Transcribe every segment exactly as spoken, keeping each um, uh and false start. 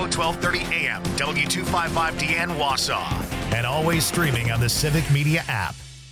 twelve thirty A M, W two fifty-five D N Wausau. And always streaming on the Civic Media app.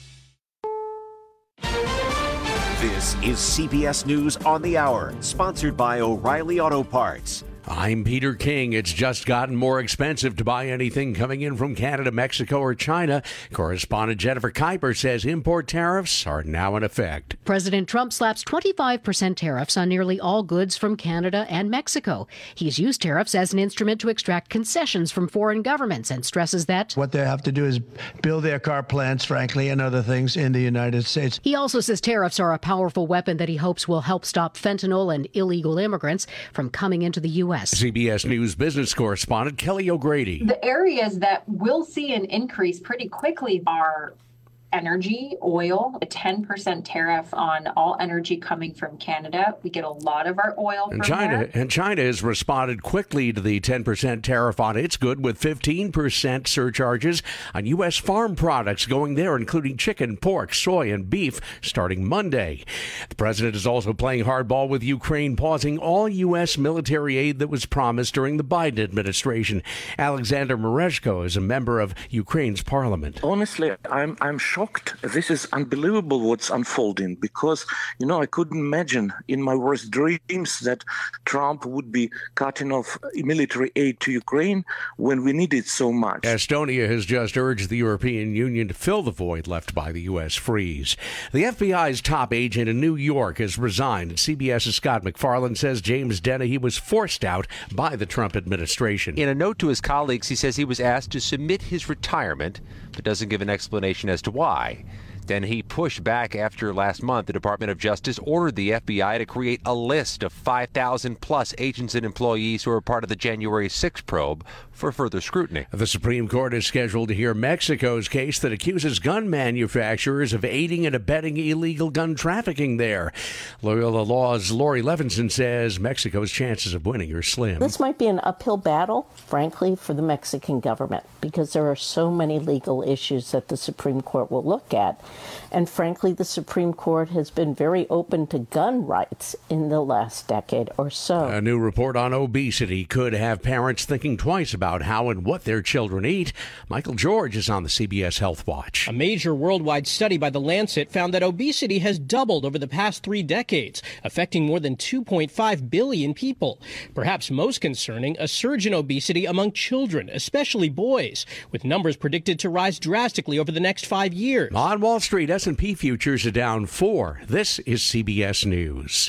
This is C B S News on the Hour, sponsored by O'Reilly Auto Parts. I'm Peter King. It's just gotten more expensive to buy anything coming in from Canada, Mexico, or China. Correspondent Jennifer Kuiper says import tariffs are now in effect. President Trump slaps twenty-five percent tariffs on nearly all goods from Canada and Mexico. He's used tariffs as an instrument to extract concessions from foreign governments and stresses that what they have to do is build their car plants, frankly, and other things in the United States. He also says tariffs are a powerful weapon that he hopes will help stop fentanyl and illegal immigrants from coming into the U S C B S News business correspondent Kelly O'Grady. The areas that will see an increase pretty quickly are energy, oil, a ten percent tariff on all energy coming from Canada. We get a lot of our oil and from China, there. And China has responded quickly to the ten percent tariff on its good with fifteen percent surcharges on U S farm products going there, including chicken, pork, soy, and beef, starting Monday. The president is also playing hardball with Ukraine, pausing all U S military aid that was promised during the Biden administration. Alexander Merezhko is a member of Ukraine's parliament. Honestly, I'm I'm shocked. This is unbelievable what's unfolding because, you know, I couldn't imagine in my worst dreams that Trump would be cutting off military aid to Ukraine when we need it so much. Estonia has just urged the European Union to fill the void left by the U S freeze. The F B I's top agent in New York has resigned. CBS's Scott McFarland says James Dennehy was forced out by the Trump administration. In a note to his colleagues, he says he was asked to submit his retirement, but doesn't give an explanation as to why. Then he pushed back after last month the Department of Justice ordered the F B I to create a list of five thousand plus agents and employees who are part of the January sixth probe for further scrutiny. The Supreme Court is scheduled to hear Mexico's case that accuses gun manufacturers of aiding and abetting illegal gun trafficking there. Loyola Law's Lori Levinson says Mexico's chances of winning are slim. This might be an uphill battle, frankly, for the Mexican government because there are so many legal issues that the Supreme Court will look at. And frankly, the Supreme Court has been very open to gun rights in the last decade or so. A new report on obesity could have parents thinking twice about how and what their children eat. Michael George is on the C B S Health Watch. A major worldwide study by The Lancet found that obesity has doubled over the past three decades, affecting more than two point five billion people. Perhaps most concerning, a surge in obesity among children, especially boys, with numbers predicted to rise drastically over the next five years. On Wall Street, S and P futures are down four. This is C B S News.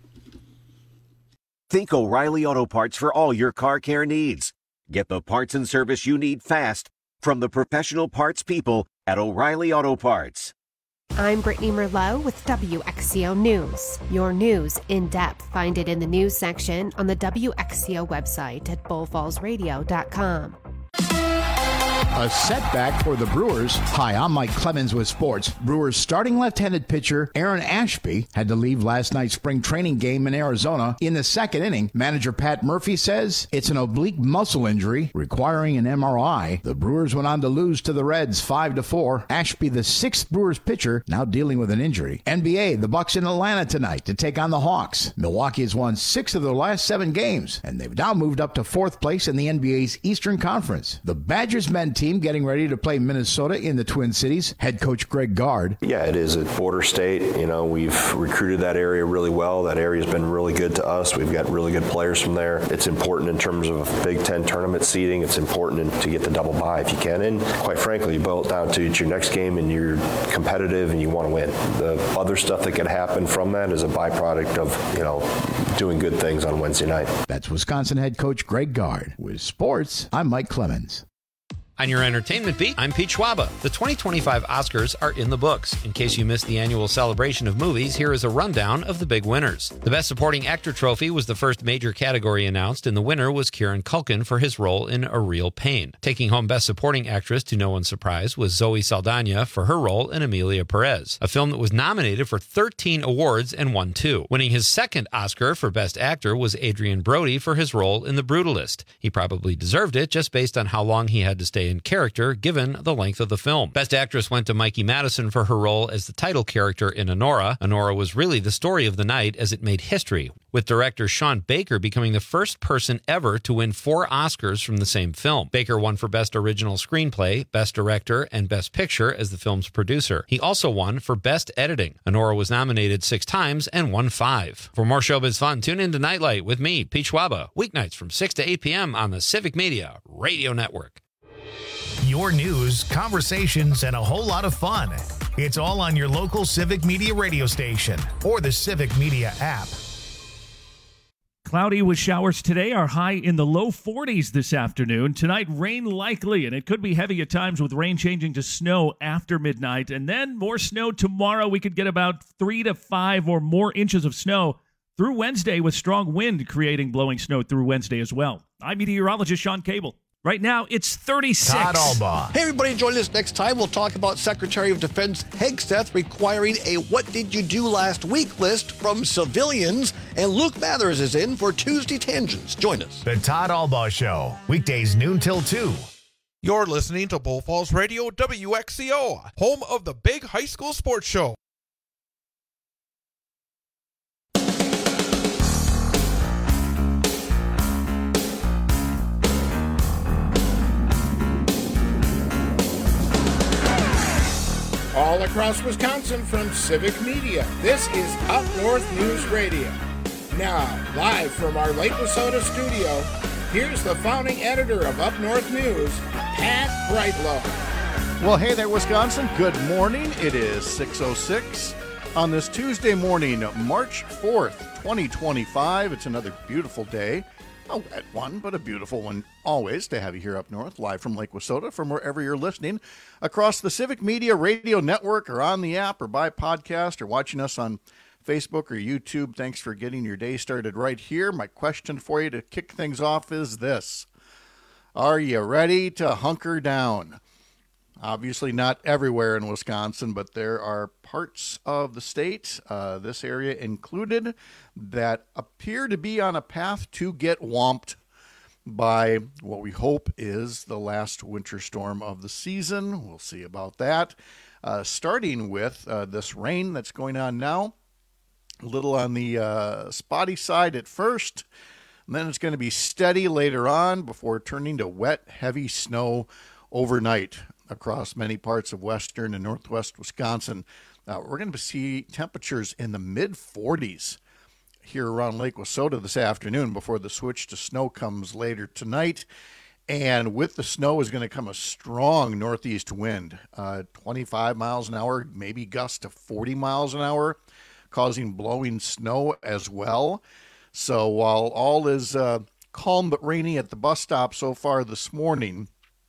Think O'Reilly Auto Parts for all your car care needs. Get the parts and service you need fast from the professional parts people at O'Reilly Auto Parts. I'm Brittany Merlot with W X C O News. Your news in depth. Find it in the news section on the W X C O website at bull falls radio dot com. A setback for the Brewers. Hi, I'm Mike Clemens with sports. Brewers starting left-handed pitcher Aaron Ashby had to leave last night's spring training game in Arizona in the second inning. Manager Pat Murphy says it's an oblique muscle injury requiring an M R I. The Brewers went on to lose to the Reds five to four. Ashby, the sixth Brewers pitcher, now dealing with an injury. N B A, the Bucks in Atlanta tonight to take on the Hawks. Milwaukee has won six of their last seven games, and they've now moved up to fourth place in the N B A's Eastern Conference. The Badgers men team getting ready to play Minnesota in the Twin Cities. Head coach Greg Gard. Yeah, it is a border state. You know, we've recruited that area really well. That area's been really good to us. We've got really good players from there. It's important in terms of Big Ten tournament seeding. It's important to get the double bye if you can. And quite frankly, you boil it down to it's your next game and you're competitive and you want to win. The other stuff that could happen from that is a byproduct of, you know, doing good things on Wednesday night. That's Wisconsin head coach Greg Gard. With sports, I'm Mike Clemens. On your entertainment beat, I'm Pete Schwaba. The twenty twenty-five Oscars are in the books. In case you missed the annual celebration of movies, here is a rundown of the big winners. The Best Supporting Actor trophy was the first major category announced, and the winner was Kieran Culkin for his role in A Real Pain. Taking home Best Supporting Actress, to no one's surprise, was Zoe Saldana for her role in Emilia Perez, a film that was nominated for thirteen awards and won two. Winning his second Oscar for Best Actor was Adrian Brody for his role in The Brutalist. He probably deserved it just based on how long he had to stay screenplay and character given the length of the film. Best Actress went to Mikey Madison for her role as the title character in Anora. Anora was really the story of the night as it made history, with director Sean Baker becoming the first person ever to win four Oscars from the same film. Baker won for Best Original Screenplay, Best Director, and Best Picture as the film's producer. He also won for Best Editing. Anora was nominated six times and won five. For more showbiz fun, tune in to Nightlight with me, Pete Schwaba, weeknights from six to eight p.m. on the Civic Media Radio Network. Your news, conversations, and a whole lot of fun. It's all on your local Civic Media radio station or the Civic Media app. Cloudy with showers today, are high in the low forties this afternoon. Tonight, rain likely, and it could be heavy at times with rain changing to snow after midnight. And then more snow tomorrow. We could get about three to five or more inches of snow through Wednesday with strong wind creating blowing snow through Wednesday as well. I'm meteorologist Sean Cable. Right now, it's thirty-six. Todd Albaugh. Hey, everybody, join us next time. We'll talk about Secretary of Defense Hegseth requiring a what did you do last week list from civilians. And Luke Mathers is in for Tuesday Tangents. Join us. The Todd Albaugh Show, weekdays noon till two. You're listening to Bull Falls Radio W X C O, home of the big high school sports show. All across Wisconsin from Civic Media, this is Up North News Radio. Now, live from our Lake Wissota studio, here's the founding editor of Up North News, Pat Brightlow. Well, hey there, Wisconsin. Good morning. It is six oh six on this Tuesday morning, March fourth, twenty twenty-five. It's another beautiful day. A wet one, but a beautiful one always to have you here up north, live from Lake Wissota, from wherever you're listening, across the Civic Media Radio Network or on the app or by podcast or watching us on Facebook or YouTube. Thanks for getting your day started right here. My question for you to kick things off is this. Are you ready to hunker down? Obviously not everywhere in Wisconsin, but there are parts of the state, uh, this area included, that appear to be on a path to get whomped by what we hope is the last winter storm of the season. We'll see about that. Uh, starting with uh, this rain that's going on now, a little on the uh, spotty side at first, and then it's going to be steady later on before turning to wet, heavy snow overnight across many parts of western and northwest Wisconsin. Uh, we're going to see temperatures in the mid forties here around Lake Wissota this afternoon before the switch to snow comes later tonight. And with the snow is going to come a strong northeast wind, uh, twenty-five miles an hour, maybe gusts to forty miles an hour, causing blowing snow as well. So while all is uh, calm but rainy at the bus stop so far this morning,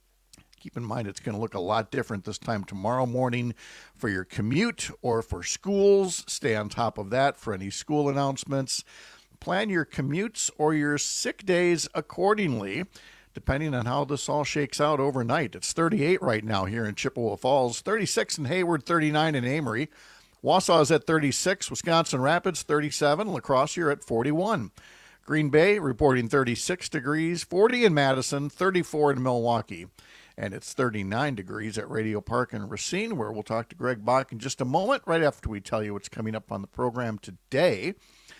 keep in mind it's going to look a lot different this time tomorrow morning for your commute or for schools. Stay on top of that for any school announcements. Plan your commutes or your sick days accordingly, depending on how this all shakes out overnight. It's thirty-eight right now here in Chippewa Falls, thirty-six in Hayward, thirty-nine in Amory. Wausau is at thirty-six, Wisconsin Rapids thirty-seven, La Crosse you're at forty-one. Green Bay reporting thirty-six degrees, forty in Madison, thirty-four in Milwaukee. And it's thirty-nine degrees at Radio Park in Racine, where we'll talk to Greg Bach in just a moment, right after we tell you what's coming up on the program today.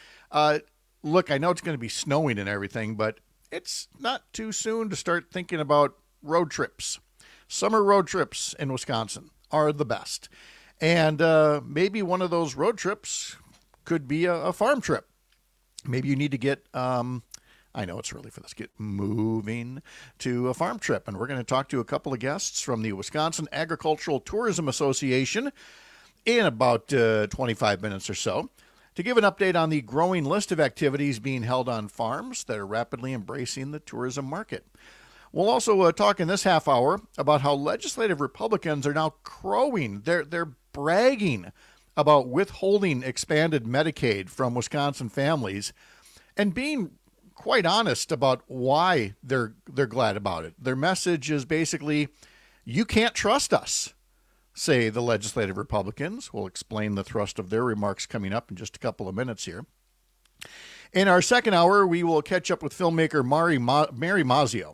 Uh, look, I know it's going to be snowing and everything, but it's not too soon to start thinking about road trips. Summer road trips in Wisconsin are the best. And uh, maybe one of those road trips could be a, a farm trip. Maybe you need to get... Um, I know it's early for this. Get moving to a farm trip. And we're going to talk to a couple of guests from the Wisconsin Agricultural Tourism Association in about uh, twenty-five minutes or so to give an update on the growing list of activities being held on farms that are rapidly embracing the tourism market. We'll also uh, talk in this half hour about how legislative Republicans are now crowing. They're, they're bragging about withholding expanded Medicaid from Wisconsin families and being quite honest about why they're they're glad about it. Their message is basically, you can't trust us, say the legislative Republicans. We'll explain the thrust of their remarks coming up in just a couple of minutes here. In our second hour, we will catch up with filmmaker Mari Ma- Mary Mazzio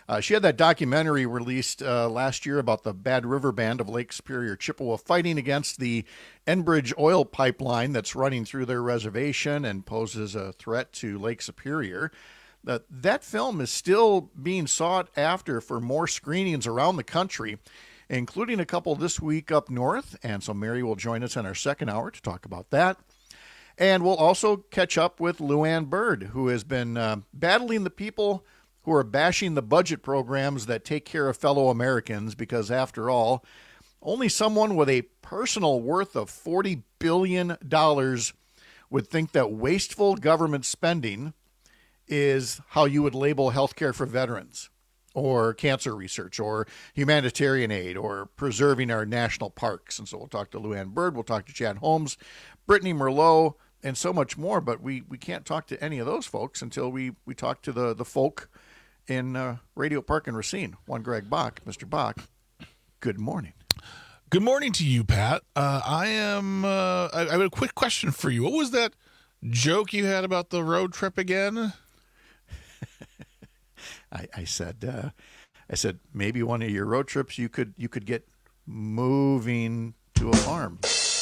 Uh, she had that documentary released uh, last year about the Bad River Band of Lake Superior, Chippewa, fighting against the Enbridge oil pipeline that's running through their reservation and poses a threat to Lake Superior. Uh, that film is still being sought after for more screenings around the country, including a couple this week up north. And so Mary will join us in our second hour to talk about that. And we'll also catch up with Luann Bird, who has been uh, battling the people who are bashing the budget programs that take care of fellow Americans, because after all, only someone with a personal worth of forty billion dollars would think that wasteful government spending is how you would label health care for veterans, or cancer research, or humanitarian aid, or preserving our national parks. And so we'll talk to Luann Bird, we'll talk to Chad Holmes, Brittany Merlot, and so much more. But we, we can't talk to any of those folks until we, we talk to the, the folk in uh, Radio Park and Racine. One Greg Bach. Mister Bach, good morning. Good morning to you, Pat. Uh, I am. Uh, I, I have a quick question for you. What was that joke you had about the road trip again? I, I said, uh, I said maybe one of your road trips you could you could get moving to a farm.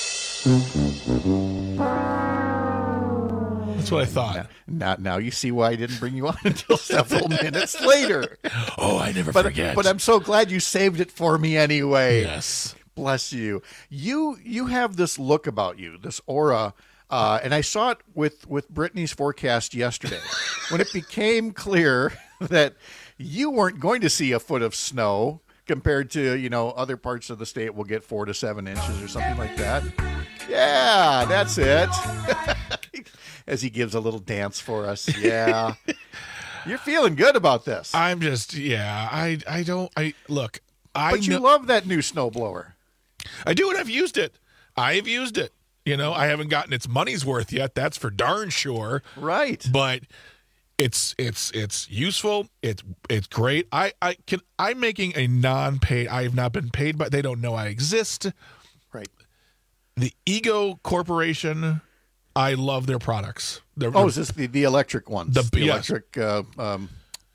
That's what I thought. Now, now, now you see why I didn't bring you on until several minutes later. Oh, I never but, forget. But I'm so glad you saved it for me anyway. Yes. Bless you. You you have this look about you, this aura, uh, and I saw it with, with Brittany's forecast yesterday when it became clear that you weren't going to see a foot of snow compared to, you know, other parts of the state will get four to seven inches or something like that. Yeah, that's it. As he gives a little dance for us. Yeah. You're feeling good about this. I'm just, yeah, I I don't, I, look, I But you know, love that new snowblower. I do, and I've used it. I've used it. You know, I haven't gotten its money's worth yet. That's for darn sure. Right. But it's, it's, it's useful. It's, it's great. I, I can, I'm making a non-paid, I have not been paid, but they don't know I exist. Right. The Ego Corporation, I love their products. They're, Oh, is this the, the electric ones? The- The, yes. electric, uh, um,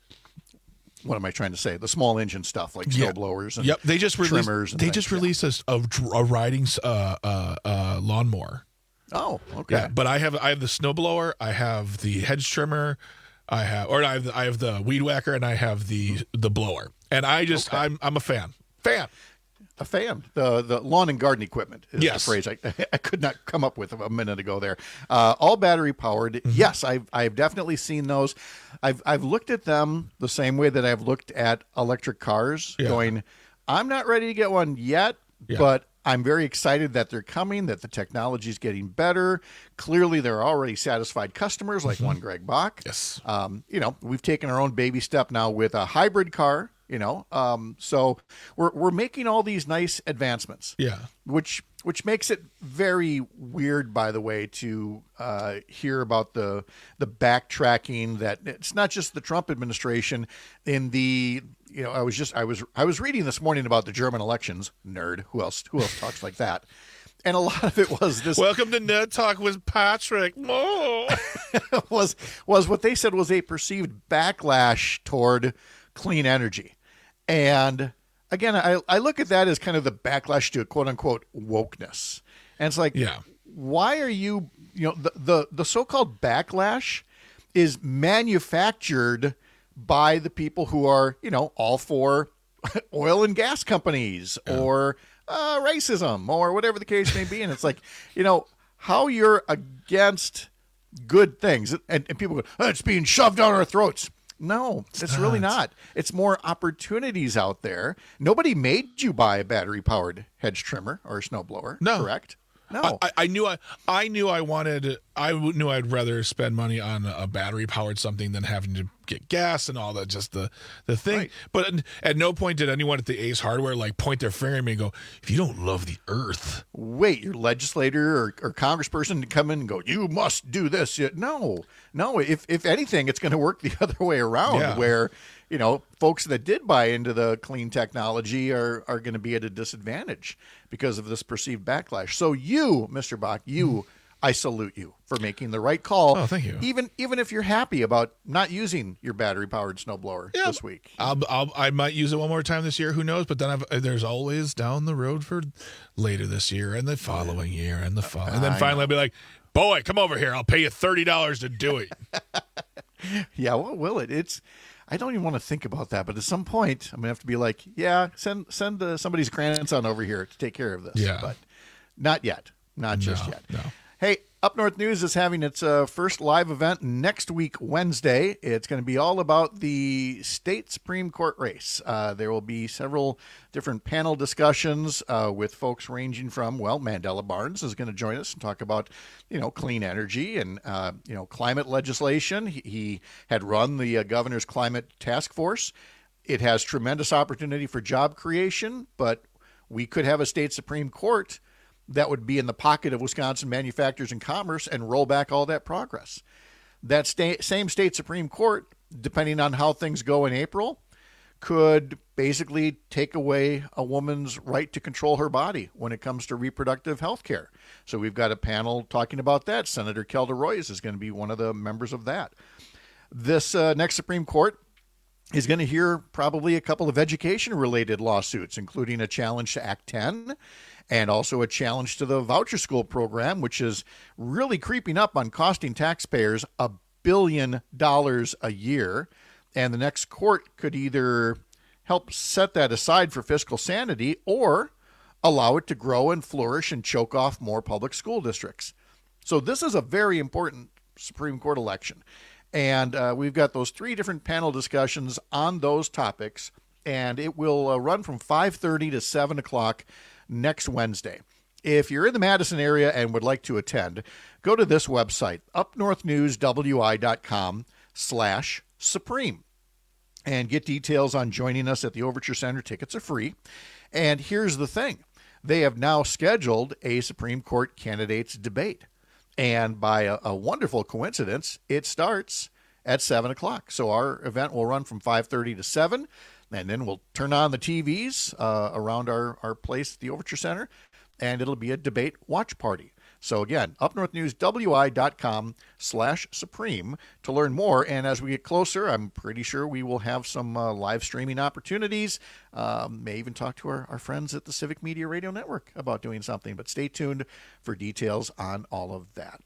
what am I trying to say? The small engine stuff like Yeah. snow blowers and Yep, they just released. trimmers. And They things. just released a, a, a riding uh, uh, uh, lawnmower. Oh, okay. Yeah, but I have I have the snowblower, I have the hedge trimmer, I have or I have the, I have the weed whacker, and I have the the blower. And I just Okay. I'm I'm a fan. Fan. A fan. The the lawn and garden equipment is Yes. the phrase I, I could not come up with a minute ago there. Uh, all battery powered. Mm-hmm. Yes, I've I've definitely seen those. I've I've looked at them the same way that I've looked at electric cars, Yeah. going, I'm not ready to get one yet, Yeah. but I'm very excited that they're coming, that the technology is getting better. Clearly, there are already satisfied customers like one Greg Bach. Yes. Um, you know, we've taken our own baby step now with a hybrid car, you know. Um, so we're we're making all these nice advancements. Yeah. Which which makes it very weird, by the way, to uh, hear about the the backtracking that it's not just the Trump administration in the you know I was just I was I was reading this morning about the German elections. Nerd. Who else who else talks like that? And a lot of it was this. Welcome to Nerd Talk with Patrick. Oh. was was what they said was a perceived backlash toward clean energy. And again, I, I look at that as kind of the backlash to quote unquote wokeness. And it's like, Yeah. why are you, you know, the, the, the so-called backlash is manufactured by the people who are, you know, all for oil and gas companies or uh, racism or whatever the case may be. And it's like, you know, how you're against good things. And, and people go, oh, it's being shoved down our throats. No, it's, it's really not. It's more opportunities out there. Nobody made you buy a battery-powered hedge trimmer or a snowblower, No. correct? No. I, I knew I I knew I wanted I knew I'd rather spend money on a battery powered something than having to get gas and all that, just the the thing. Right. But at, at no point did anyone at the Ace Hardware like point their finger at me and go, if you don't love the earth. Wait, your legislator or, or congressperson to come in and go, you must do this. Yeah, No, no. If if anything, it's going to work the other way around, Yeah. where you know folks that did buy into the clean technology are are going to be at a disadvantage because of this perceived backlash. So you, Mister Bach, you I salute you for making the right call. Oh, thank you. Even even if you're happy about not using your battery-powered snowblower yeah, this week. I'll, I'll, I might use it one more time this year. Who knows? But then I've, there's always down the road for later this year and the following year and the following. And then I finally know. I'll be like, boy, come over here. I'll pay you thirty dollars to do it. Yeah, what will it? It's I don't even want to think about that. But at some point, I'm gonna have to be like, yeah, send send uh, somebody's grandson over here to take care of this. Yeah. But not yet. Not just No, yet. no. Hey, Up North News is having its uh, first live event next week, Wednesday. It's going to be all about the state Supreme Court race. Uh, there will be several different panel discussions uh, with folks ranging from, well, Mandela Barnes is going to join us and talk about, you know, clean energy and, uh, you know, climate legislation. He, he had run the uh, governor's climate task force. It has tremendous opportunity for job creation, but we could have a state Supreme Court that would be in the pocket of Wisconsin manufacturers and commerce and roll back all that progress. That sta- same state Supreme Court, depending on how things go in April, could basically take away a woman's right to control her body when it comes to reproductive health care. So we've got a panel talking about that. Senator Kelda Roys is going to be one of the members of that. This uh, next Supreme Court is going to hear probably a couple of education-related lawsuits, including a challenge to Act ten and also a challenge to the voucher school program, which is really creeping up on costing taxpayers a billion dollars a year. And the next court could either help set that aside for fiscal sanity or allow it to grow and flourish and choke off more public school districts. So this is a very important Supreme Court election. And uh, we've got those three different panel discussions on those topics, and it will uh, run from five thirty to seven o'clock next Wednesday. If you're in the Madison area and would like to attend, go to this website, upnorthnewswi.com slash Supreme, and get details on joining us at the Overture Center. Tickets are free. And here's the thing. They have now scheduled a Supreme Court candidates debate. And by a, a wonderful coincidence, it starts at seven o'clock. So our event will run from five thirty to seven, and then we'll turn on the T Vs uh, around our, our place, the Overture Center, and it'll be a debate watch party. So again, upnorthnewswi.com slash Supreme to learn more. And as we get closer, I'm pretty sure we will have some uh, live streaming opportunities. Um, may even talk to our, our friends at the Civic Media Radio Network about doing something. But stay tuned for details on all of that.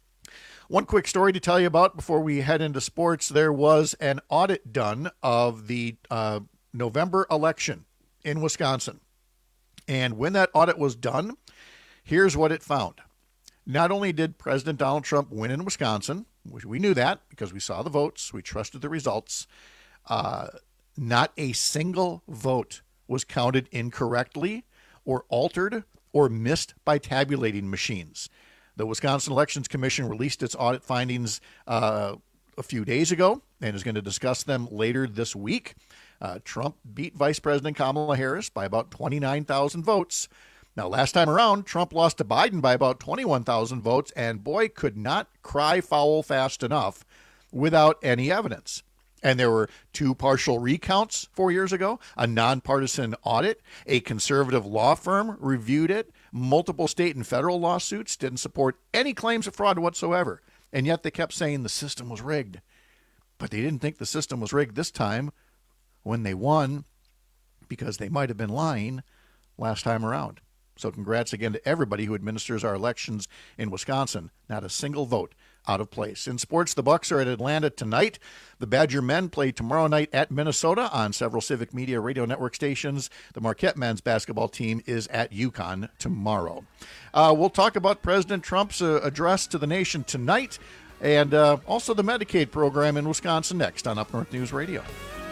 One quick story to tell you about before we head into sports. There was an audit done of the uh, November election in Wisconsin. And when that audit was done, here's what it found. Not only did President Donald Trump win in Wisconsin, which we knew that because we saw the votes, we trusted the results, uh, not a single vote was counted incorrectly or altered or missed by tabulating machines. The Wisconsin Elections Commission released its audit findings uh, a few days ago and is going to discuss them later this week. Uh, Trump beat Vice President Kamala Harris by about twenty-nine thousand votes. Now, last time around, Trump lost to Biden by about twenty-one thousand votes, and boy, could not cry foul fast enough without any evidence. And there were two partial recounts four years ago, a nonpartisan audit, a conservative law firm reviewed it, multiple state and federal lawsuits didn't support any claims of fraud whatsoever, and yet they kept saying the system was rigged. But they didn't think the system was rigged this time when they won because they might have been lying last time around. So congrats again to everybody who administers our elections in Wisconsin. Not a single vote out of place. In sports, the Bucks are at Atlanta tonight. The Badger men play tomorrow night at Minnesota on several Civic Media Radio Network stations. The Marquette men's basketball team is at UConn tomorrow. Uh, we'll talk about President Trump's uh, address to the nation tonight and uh, also the Medicaid program in Wisconsin next on Up North News Radio.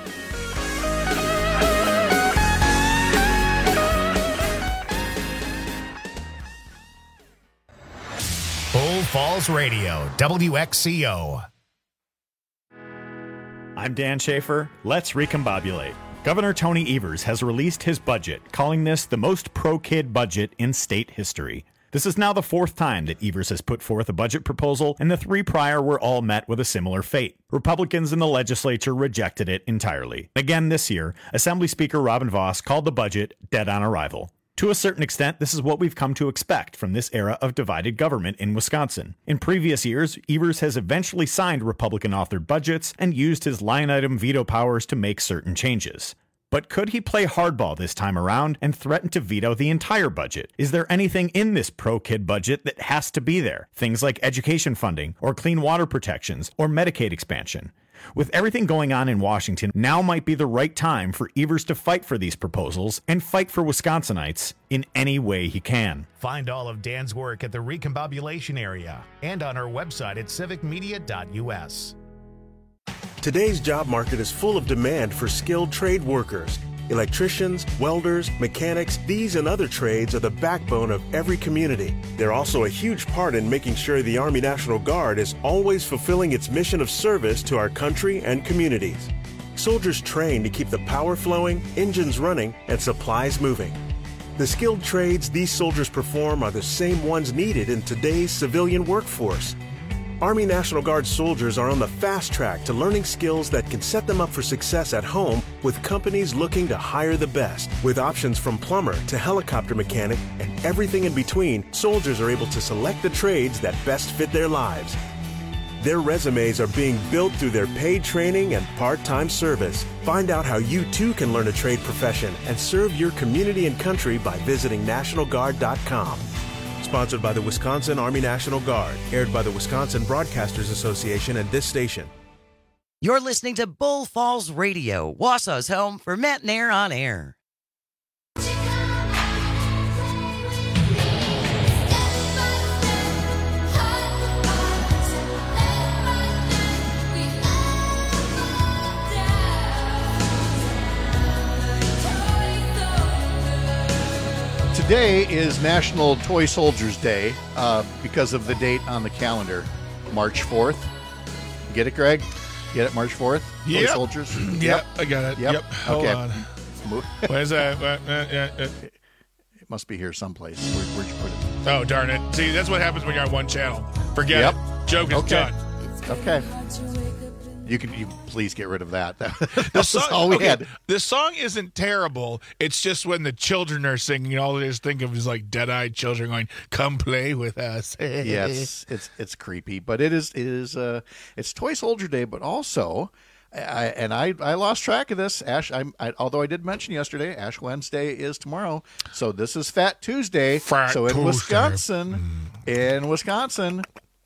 Bull Falls Radio, W X C O. I'm Dan Schaefer. Let's recombobulate. Governor Tony Evers has released his budget, calling this the most pro-kid budget in state history. This is now the fourth time that Evers has put forth a budget proposal, and the three prior were all met with a similar fate. Republicans in the legislature rejected it entirely. Again this year, Assembly Speaker Robin Vos called the budget dead on arrival. To a certain extent, this is what we've come to expect from this era of divided government in Wisconsin. In previous years, Evers has eventually signed Republican-authored budgets and used his line-item veto powers to make certain changes. But could he play hardball this time around and threaten to veto the entire budget? Is there anything in this pro-kid budget that has to be there? Things like education funding, or clean water protections, or Medicaid expansion. With everything going on in Washington, now might be the right time for Evers to fight for these proposals and fight for Wisconsinites in any way he can. Find all of Dan's work at the Recombobulation area and on our website at civic media dot u s. Today's job market is full of demand for skilled trade workers. Electricians, welders, mechanics, these and other trades are the backbone of every community. They're also a huge part in making sure the Army National Guard is always fulfilling its mission of service to our country and communities. Soldiers train to keep the power flowing, engines running, and supplies moving. The skilled trades these soldiers perform are the same ones needed in today's civilian workforce. Army National Guard soldiers are on the fast track to learning skills that can set them up for success at home with companies looking to hire the best. With options from plumber to helicopter mechanic and everything in between, soldiers are able to select the trades that best fit their lives. Their resumes are being built through their paid training and part-time service. Find out how you too can learn a trade profession and serve your community and country by visiting national guard dot com. Sponsored by the Wisconsin Army National Guard. Aired by the Wisconsin Broadcasters Association and this station. You're listening to Bull Falls Radio, Wausau's home for Matt and Air on Air. Today is National Toy Soldiers Day uh, because of the date on the calendar, March fourth. Get it, Greg? Get it, March fourth? Yep. Toy Soldiers? Yep. yep, I got it. Yep. yep. Hold okay. on. Where's that? Uh, uh, uh, it must be here someplace. Where, where'd you put it? Oh, darn it. See, that's what happens when you're on one channel. Forget yep. it. Joke is okay. done. Okay. You can you please get rid of that. That the was song, all we okay, had. The song isn't terrible. It's just when the children are singing, all they just think of is like dead-eyed children going, "Come play with us." Yes, it's it's creepy, but it is it is uh it's Toy Soldier Day, but also, I, and I I lost track of this. Ash, I'm I, although I did mention yesterday, Ash Wednesday is tomorrow, so this is Fat Tuesday. Fat so in Tuesday. Wisconsin, mm. in Wisconsin,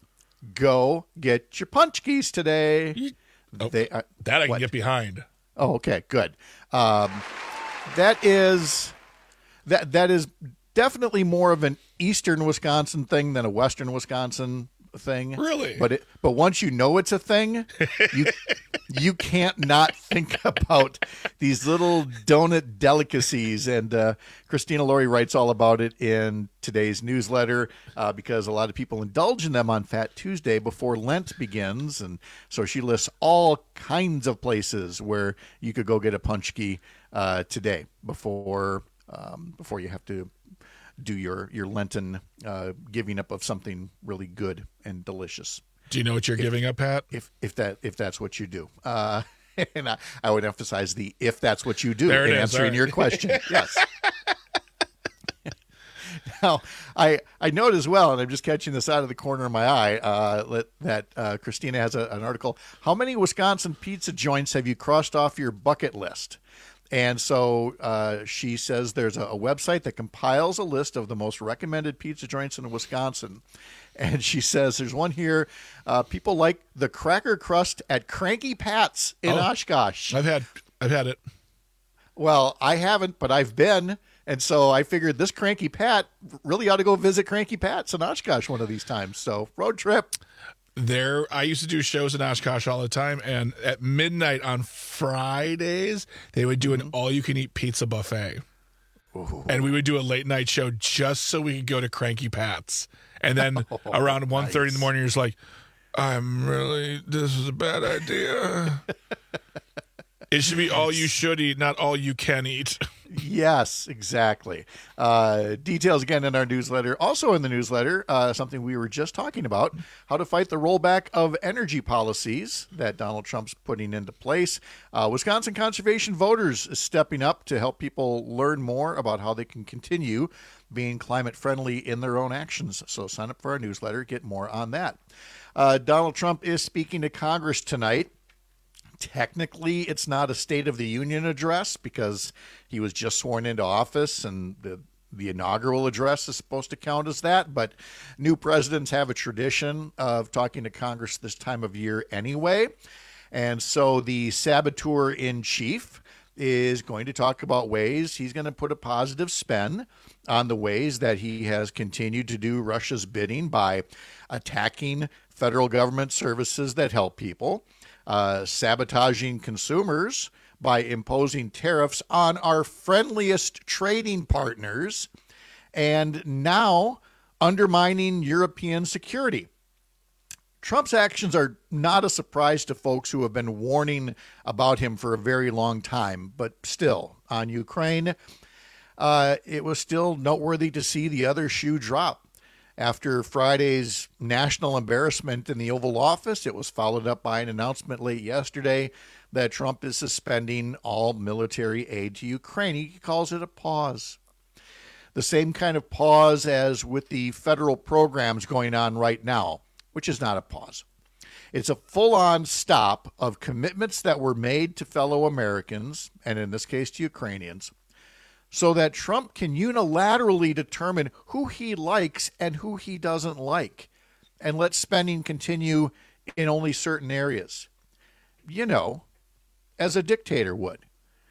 go get your punch keys today. Oh, they are, that I can what? get behind. Oh, okay, good. Um, that is that that is definitely more of an Eastern Wisconsin thing than a Western Wisconsin thing. Really? But it, but once you know it's a thing, you you can't not think about these little donut delicacies. And uh, Christina Laurie writes all about it in today's newsletter uh, because a lot of people indulge in them on Fat Tuesday before Lent begins. And so she lists all kinds of places where you could go get a punchki uh, today before um, before you have to do your, your Lenten uh, giving up of something really good and delicious. Do you know what you're if, giving up, Pat? If if that if that's what you do. Uh, and I, I would emphasize the if that's what you do there in is, answering right. your question. Yes. Now, I, I note as well, and I'm just catching this out of the corner of my eye, uh, that uh, Christina has a, an article. How many Wisconsin pizza joints have you crossed off your bucket list? And so uh, she says there's a, a website that compiles a list of the most recommended pizza joints in Wisconsin. And she says there's one here. Uh, people like the cracker crust at Cranky Pat's in oh, Oshkosh. I've had I've had it. Well, I haven't, but I've been. And so I figured this Cranky Pat really ought to go visit Cranky Pat's in Oshkosh one of these times. So road trip. There, I used to do shows in Oshkosh all the time, and at midnight on Fridays, they would do an all-you-can-eat pizza buffet. Ooh. And we would do a late-night show just so we could go to Cranky Pat's. And then oh, around one thirty nice. in the morning, you're just like, I'm really, this is a bad idea. It should be all you should eat, not all you can eat. Yes, exactly. Uh, details again in our newsletter. Also in the newsletter, uh, something we were just talking about, how to fight the rollback of energy policies that Donald Trump's putting into place. Uh, Wisconsin conservation voters is stepping up to help people learn more about how they can continue being climate friendly in their own actions. So sign up for our newsletter, get more on that. Uh, Donald Trump is speaking to Congress tonight. Technically, it's not a State of the Union address because he was just sworn into office, and the, the inaugural address is supposed to count as that. But new presidents have a tradition of talking to Congress this time of year anyway. And so the saboteur-in-chief is going to talk about ways he's going to put a positive spin on the ways that he has continued to do Russia's bidding by attacking federal government services that help people, Uh, sabotaging consumers by imposing tariffs on our friendliest trading partners, and now undermining European security. Trump's actions are not a surprise to folks who have been warning about him for a very long time, but still, on Ukraine, uh, it was still noteworthy to see the other shoe drop. After Friday's national embarrassment in the Oval Office, it was followed up by an announcement late yesterday that Trump is suspending all military aid to Ukraine. He calls it a pause. The same kind of pause as with the federal programs going on right now, which is not a pause. It's a full-on stop of commitments that were made to fellow Americans, and in this case to Ukrainians, so that Trump can unilaterally determine who he likes and who he doesn't like, and let spending continue in only certain areas. You know, as a dictator would.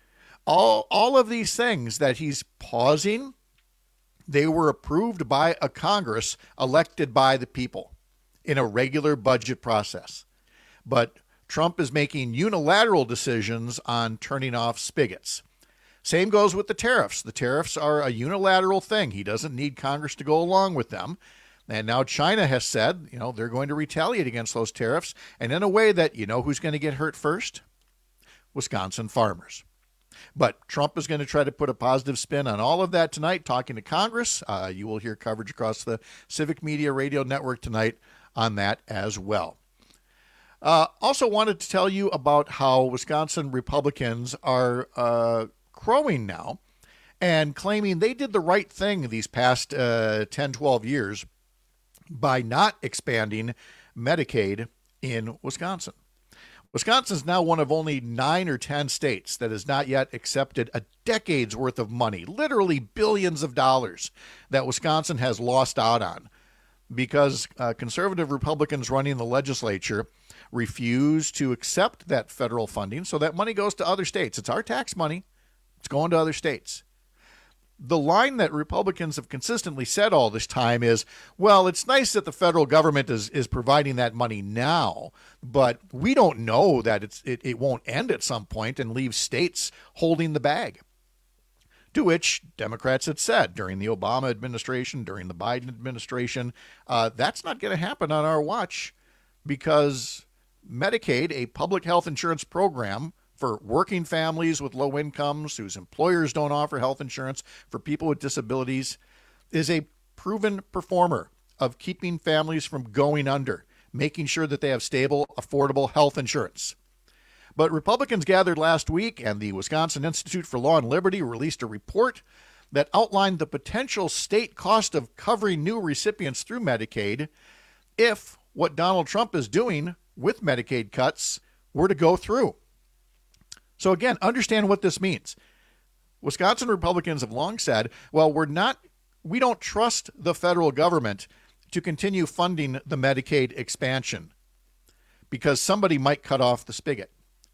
All, all of these things that he's pausing, they were approved by a Congress elected by the people in a regular budget process. But Trump is making unilateral decisions on turning off spigots. Same goes with the tariffs. The tariffs are a unilateral thing. He doesn't need Congress to go along with them. And now China has said, you know, they're going to retaliate against those tariffs, and in a way that, you know, who's going to get hurt first? Wisconsin farmers. But Trump is going to try to put a positive spin on all of that tonight, talking to Congress. Uh, you will hear coverage across the Civic Media Radio Network tonight on that as well. Uh, also wanted to tell you about how Wisconsin Republicans are uh, crowing now and claiming they did the right thing these past uh, ten, twelve years by not expanding Medicaid in Wisconsin. Wisconsin is now one of only nine or ten states that has not yet accepted a decade's worth of money, literally billions of dollars that Wisconsin has lost out on because uh, conservative Republicans running the legislature refuse to accept that federal funding, so that money goes to other states. It's our tax money. It's going to other states. The line that Republicans have consistently said all this time is, well, it's nice that the federal government is, is providing that money now, but we don't know that it's, it, it won't end at some point and leave states holding the bag. To which Democrats had said during the Obama administration, during the Biden administration, uh, that's not going to happen on our watch because Medicaid, a public health insurance program for working families with low incomes whose employers don't offer health insurance for people with disabilities, is a proven performer of keeping families from going under, making sure that they have stable, affordable health insurance. But Republicans gathered last week, and the Wisconsin Institute for Law and Liberty released a report that outlined the potential state cost of covering new recipients through Medicaid if what Donald Trump is doing with Medicaid cuts were to go through. So again, understand what this means. Wisconsin Republicans have long said, well, we're not, we don't trust the federal government to continue funding the Medicaid expansion because somebody might cut off the spigot.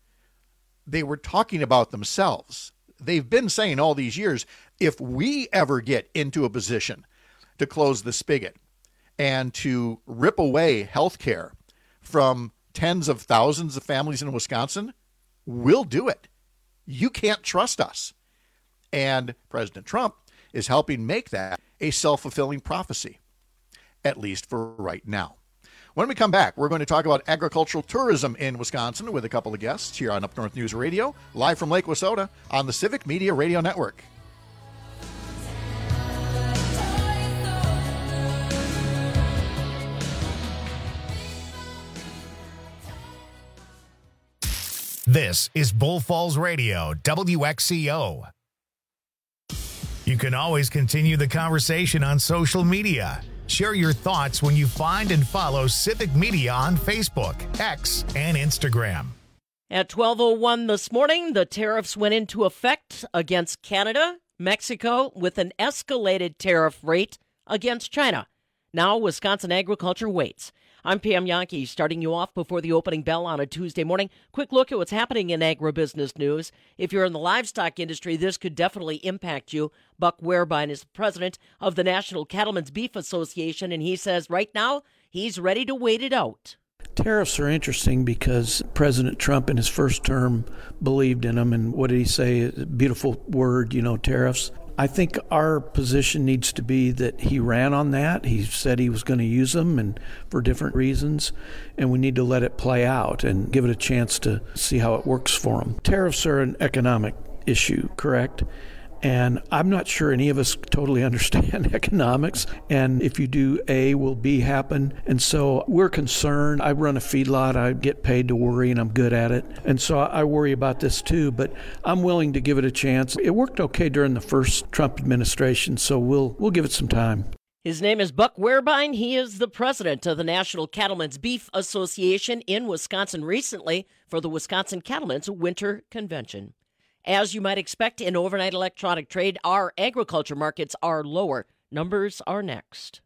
They were talking about themselves. They've been saying all these years, if we ever get into a position to close the spigot and to rip away health care from tens of thousands of families in Wisconsin, we'll do it. You can't trust us. And President Trump is helping make that a self-fulfilling prophecy, at least for right now. When we come back, we're going to talk about agricultural tourism in Wisconsin with a couple of guests here on Up North News Radio, live from Lake Wissota on the Civic Media Radio Network. This is Bull Falls Radio, W X C O. You can always continue the conversation on social media. Share your thoughts when you find and follow Civic Media on Facebook, X, and Instagram. At twelve oh one this morning, the tariffs went into effect against Canada, Mexico, with an escalated tariff rate against China. Now, Wisconsin agriculture waits. I'm Pam Yankee, starting you off before the opening bell on a Tuesday morning. Quick look at what's happening in agribusiness news. If you're in the livestock industry, this could definitely impact you. Buck Wehrbein is the president of the National Cattlemen's Beef Association, and he says right now he's ready to wait it out. Tariffs are interesting because President Trump in his first term believed in them. And what did he say? A beautiful word, you know, tariffs. I think our position needs to be that he ran on that. He said he was going to use them and for different reasons, and we need to let it play out and give it a chance to see how it works for him. Tariffs are an economic issue, correct? And I'm not sure any of us totally understand economics. And if you do A, will B happen? And so we're concerned. I run a feedlot. I get paid to worry, and I'm good at it. And so I worry about this too, but I'm willing to give it a chance. It worked okay during the first Trump administration, so we'll we'll give it some time. His name is Buck Wehrbein. He is the president of the National Cattlemen's Beef Association in Wisconsin recently for the Wisconsin Cattlemen's Winter Convention. As you might expect in overnight electronic trade, our agriculture markets are lower. Numbers are next.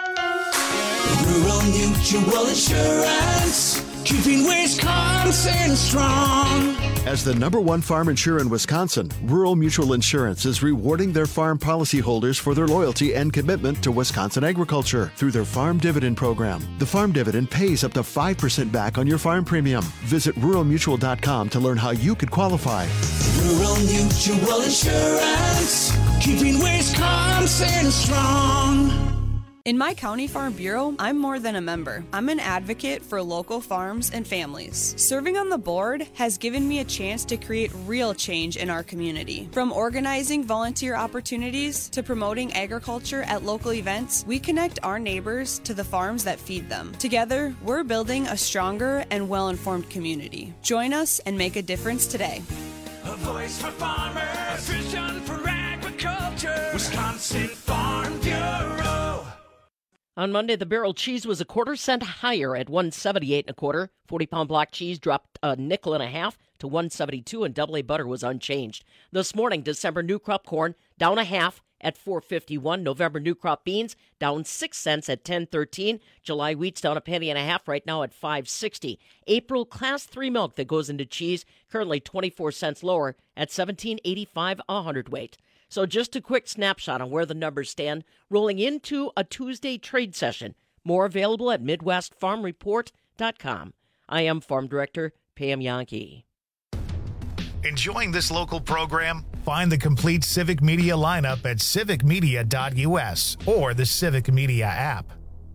Rural Mutual Insurance, keeping Wisconsin strong. As the number one farm insurer in Wisconsin, Rural Mutual Insurance is rewarding their farm policyholders for their loyalty and commitment to Wisconsin agriculture through their Farm Dividend Program. The Farm Dividend pays up to five percent back on your farm premium. Visit rural mutual dot com to learn how you could qualify. Rural Mutual Insurance, keeping Wisconsin strong. In my County Farm Bureau, I'm more than a member. I'm an advocate for local farms and families. Serving on the board has given me a chance to create real change in our community. From organizing volunteer opportunities to promoting agriculture at local events, we connect our neighbors to the farms that feed them. Together, we're building a stronger and well-informed community. Join us and make a difference today. A voice for farmers, a vision for agriculture, Wisconsin Farm Bureau. On Monday, the barrel cheese was a quarter cent higher at one seventy-eight and a quarter. forty-pound block cheese dropped a nickel and a half to one seventy-two, and double A butter was unchanged. This morning, December new crop corn down a half at four fifty-one. November new crop beans down six cents at ten thirteen. July wheat's down a penny and a half right now at five sixty. April class three milk that goes into cheese currently twenty-four cents lower at seventeen eighty-five a hundredweight. So just a quick snapshot on where the numbers stand, rolling into a Tuesday trade session. More available at midwest farm report dot com. I am Farm Director Pam Yankee. Enjoying this local program? Find the complete Civic Media lineup at civic media dot u s or the Civic Media app.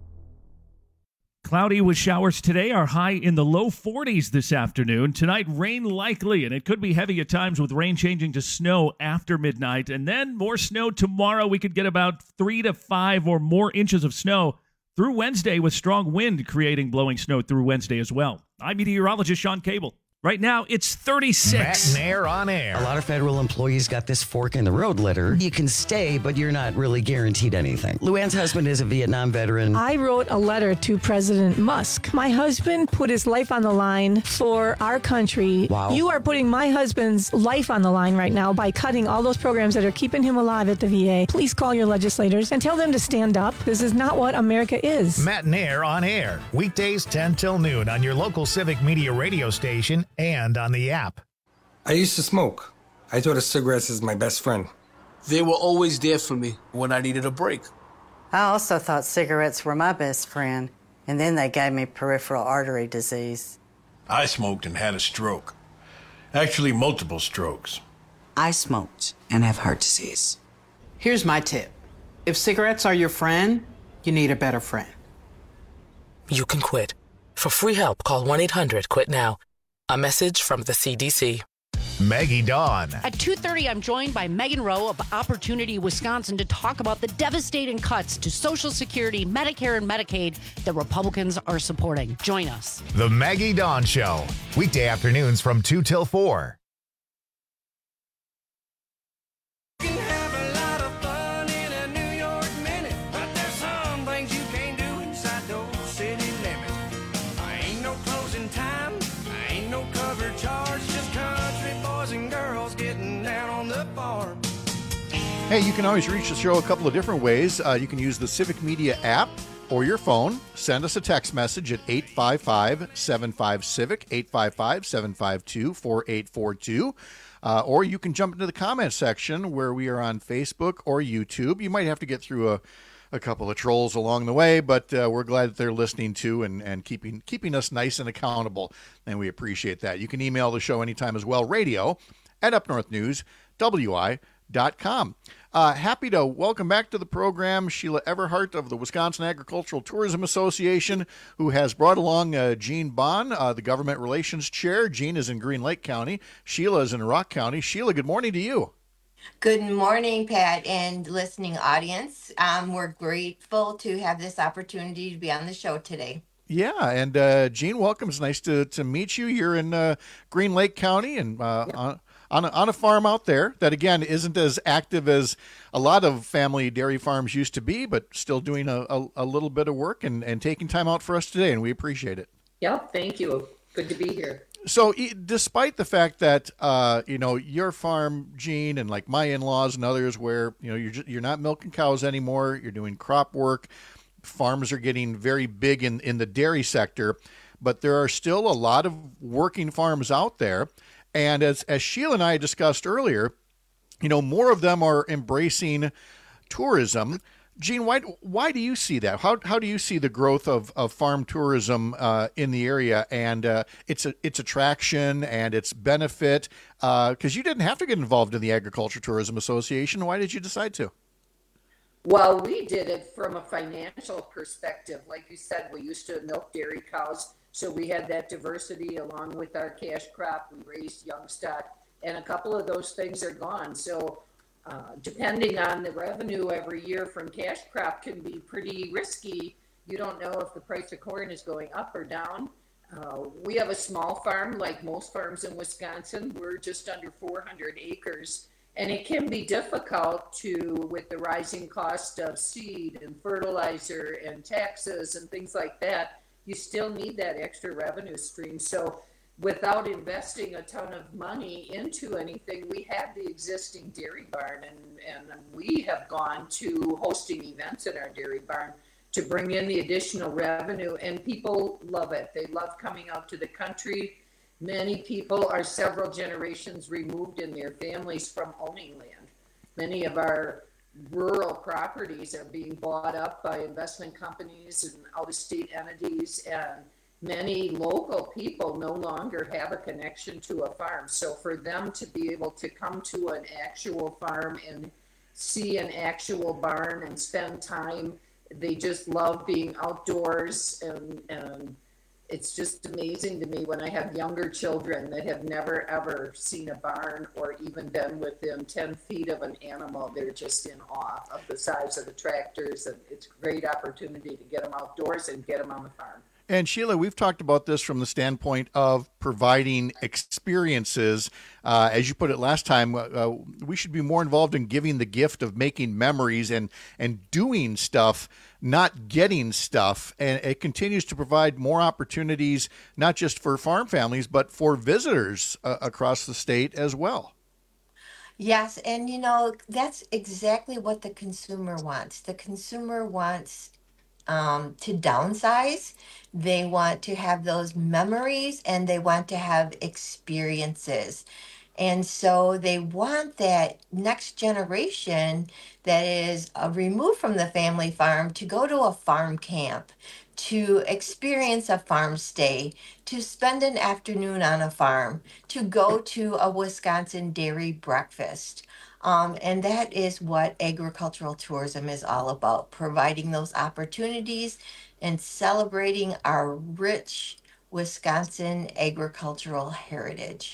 Cloudy with showers today, our high in the low forties this afternoon. Tonight, rain likely, and it could be heavy at times with rain changing to snow after midnight. And then more snow tomorrow. We could get about three to five or more inches of snow through Wednesday with strong wind creating blowing snow through Wednesday as well. I'm meteorologist Sean Cable. Right now, it's thirty-six. Matt Nair on air. A lot of federal employees got this fork in the road letter. You can stay, but you're not really guaranteed anything. Luann's husband is a Vietnam veteran. I wrote a letter to President Musk. My husband put his life on the line for our country. Wow. You are putting my husband's life on the line right now by cutting all those programs that are keeping him alive at the V A. Please call your legislators and tell them to stand up. This is not what America is. Matt Nair on air. Weekdays ten till noon on your local Civic Media radio station and on the app. I used to smoke. I thought of cigarettes as my best friend. They were always there for me when I needed a break. I also thought cigarettes were my best friend, and then they gave me peripheral artery disease. I smoked and had a stroke. Actually, multiple strokes. I smoked and have heart disease. Here's my tip. If cigarettes are your friend, you need a better friend. You can quit. For free help, call one eight hundred quit now. A message from the C D C. Maggie Dawn. At two thirty, I'm joined by Megan Rowe of Opportunity Wisconsin to talk about the devastating cuts to Social Security, Medicare, and Medicaid that Republicans are supporting. Join us. The Maggie Dawn Show. Weekday afternoons from two till four. Hey, you can always reach the show a couple of different ways. Uh, you can use the Civic Media app or your phone. Send us a text message at eight five five, seven five, CIVIC, eight five five, seven five two, four eight four two. Uh, or you can jump into the comment section where we are on Facebook or YouTube. You might have to get through a, a couple of trolls along the way, but uh, we're glad that they're listening to and, and keeping keeping us nice and accountable, and we appreciate that. You can email the show anytime as well, radio at up north news w i dot com. Uh, happy to welcome back to the program Sheila Everhart of the Wisconsin Agricultural Tourism Association, who has brought along uh, Gene Bond, uh, the Government Relations Chair. Gene is in Green Lake County. Sheila is in Rock County. Sheila, good morning to you. Good morning, Pat, and listening audience. Um, we're grateful to have this opportunity to be on the show today. Yeah, and uh, Gene, welcome. It's nice to, to meet you. You're in uh, Green Lake County and uh, yep. on, on, a, on a farm out there that, again, isn't as active as a lot of family dairy farms used to be, but still doing a, a, a little bit of work and, and taking time out for us today, and we appreciate it. Yep, thank you. Good to be here. So despite the fact that, uh, you know, your farm, Gene, and like my in-laws and others where, you know, you're, just, you're not milking cows anymore, you're doing crop work, farms are getting very big in, in the dairy sector, but there are still a lot of working farms out there. And as, as Sheila and I discussed earlier, you know, more of them are embracing tourism. Gene, why why do you see that? How how do you see the growth of, of farm tourism uh, in the area and uh, its its attraction and its benefit? Because uh, you didn't have to get involved in the Agriculture Tourism Association. Why did you decide to? Well, we did it from a financial perspective. Like you said, we used to milk dairy cows, so we had that diversity along with our cash crop. We raised young stock, and a couple of those things are gone. So Uh, depending on the revenue every year from cash crop can be pretty risky. You don't know if the price of corn is going up or down. Uh, we have a small farm, like most farms in Wisconsin. We're just under four hundred acres, and it can be difficult to, with the rising cost of seed and fertilizer and taxes and things like that, you still need that extra revenue stream. So without investing a ton of money into anything, we have the existing dairy barn, and, and we have gone to hosting events in our dairy barn to bring in the additional revenue, and people love it. They love coming out to the country. Many people are several generations removed in their families from owning land. Many of our rural properties are being bought up by investment companies and out-of-state entities, and many local people no longer have a connection to a farm. So for them to be able to come to an actual farm and see an actual barn and spend time, they just love being outdoors. And, and it's just amazing to me when I have younger children that have never ever seen a barn or even been within ten feet of an animal. They're just in awe of the size of the tractors, and it's a great opportunity to get them outdoors and get them on the farm. And Sheila, we've talked about this from the standpoint of providing experiences. Uh, as you put it last time, uh, we should be more involved in giving the gift of making memories and, and doing stuff, not getting stuff. And it continues to provide more opportunities, not just for farm families, but for visitors uh, across the state as well. Yes, and you know, that's exactly what the consumer wants. The consumer wants um, to downsize. They want to have those memories, and they want to have experiences. And so they want that next generation that is uh, removed from the family farm to go to a farm camp, to experience a farm stay, to spend an afternoon on a farm, to go to a Wisconsin dairy breakfast. Um, and that is what agricultural tourism is all about, providing those opportunities and celebrating our rich Wisconsin agricultural heritage.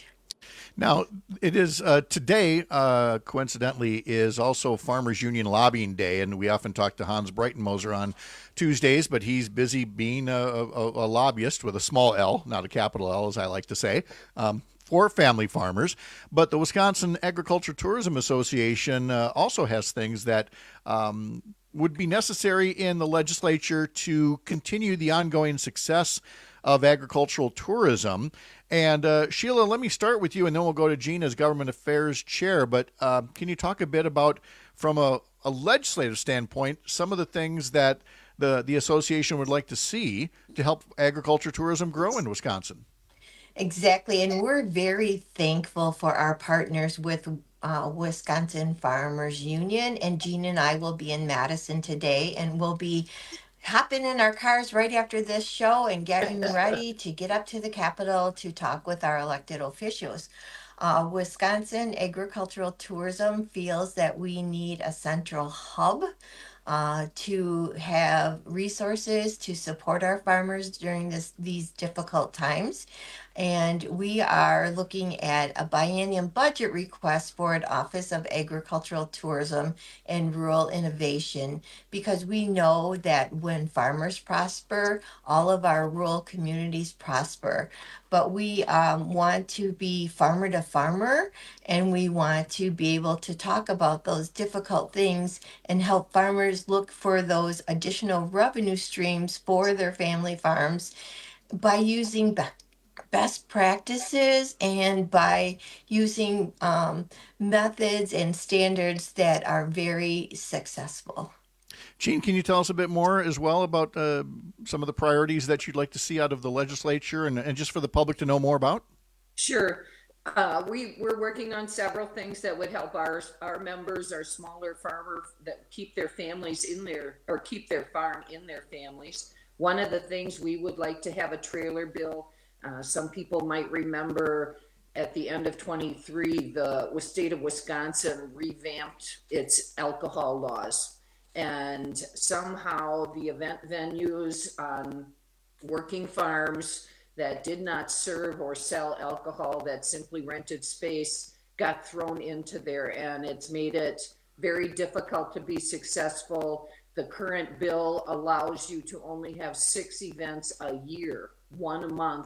Now, it is uh, today, uh, coincidentally, is also Farmers Union Lobbying Day, and we often talk to Hans Breitenmoser on Tuesdays, but he's busy being a, a, a lobbyist with a small L, not a capital L, as I like to say, um, for family farmers. But the Wisconsin Agriculture Tourism Association uh, also has things that um, would be necessary in the legislature to continue the ongoing success of agricultural tourism. And uh, Sheila, let me start with you, and then we'll go to Gene as Government Affairs Chair. But uh, can you talk a bit about, from a, a legislative standpoint, some of the things that the, the association would like to see to help agriculture tourism grow in Wisconsin? Exactly. And we're very thankful for our partners with uh, Wisconsin Farmers Union. And Gene and I will be in Madison today, and we'll be hopping in our cars right after this show and getting ready to get up to the Capitol to talk with our elected officials. Uh, Wisconsin Agricultural Tourism feels that we need a central hub uh, to have resources to support our farmers during this these difficult times. And we are looking at a biennium budget request for an Office of Agricultural Tourism and Rural Innovation, because we know that when farmers prosper, all of our rural communities prosper. But we um, want to be farmer to farmer, and we want to be able to talk about those difficult things and help farmers look for those additional revenue streams for their family farms by using be- best practices and by using um, methods and standards that are very successful. Gene, can you tell us a bit more as well about uh, some of the priorities that you'd like to see out of the legislature, and, and just for the public to know more about? Sure. Uh, we, we're working on several things that would help our our members, our smaller farmers, that keep their families in their, or keep their farm in their families. One of the things we would like to have a trailer bill. Uh, some people might remember at the end of twenty-three, the state of Wisconsin revamped its alcohol laws. And somehow the event venues on working farms that did not serve or sell alcohol, that simply rented space, got thrown into there. And it's made it very difficult to be successful. The current bill allows you to only have six events a year, one a month,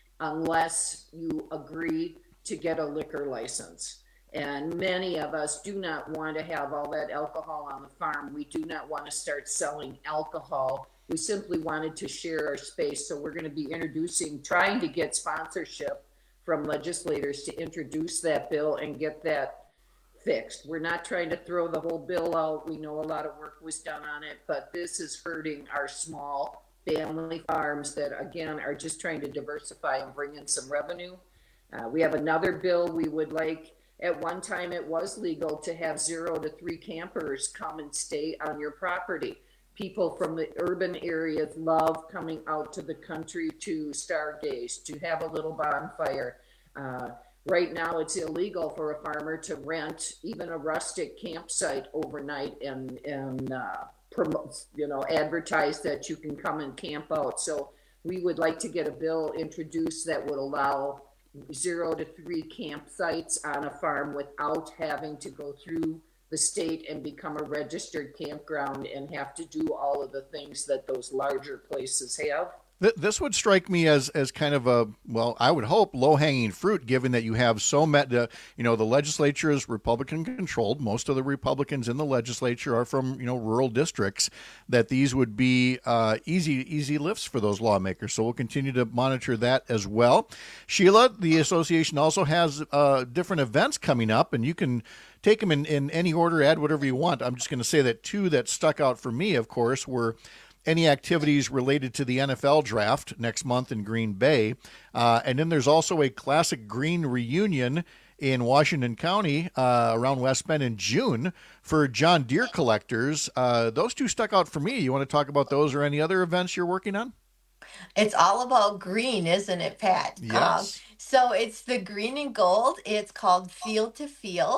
unless you agree to get a liquor license. And many of us do not want to have all that alcohol on the farm. We do not want to start selling alcohol. We simply wanted to share our space. So we're going to be introducing, trying to get sponsorship from legislators to introduce that bill and get that fixed. We're not trying to throw the whole bill out. We know a lot of work was done on it, but this is hurting our small family farms that, again, are just trying to diversify and bring in some revenue. Uh, we have another bill we would like. At one time, it was legal to have zero to three campers come and stay on your property. People from the urban areas love coming out to the country to stargaze, to have a little bonfire. Uh, right now, it's illegal for a farmer to rent even a rustic campsite overnight and, and uh, promote, you know, advertise that you can come and camp out. So we would like to get a bill introduced that would allow zero to three campsites on a farm without having to go through the state and become a registered campground and have to do all of the things that those larger places have. This would strike me as as kind of a, well, I would hope, low-hanging fruit, given that you have so many, uh, you know, the legislature is Republican-controlled. Most of the Republicans in the legislature are from, you know, rural districts, that these would be uh, easy easy lifts for those lawmakers. So we'll continue to monitor that as well. Sheila, the association also has uh, different events coming up, and you can take them in, in any order, add whatever you want. I'm just going to say that two that stuck out for me, of course, were any activities related to the N F L draft next month in Green Bay. Uh, and then there's also a Classic Green reunion in Washington County uh, around West Bend in June for John Deere collectors. Uh, those two stuck out for me. You want to talk about those or any other events you're working on? It's all about green, isn't it, Pat? Yes. Um, so it's the green and gold. It's called Field to Field.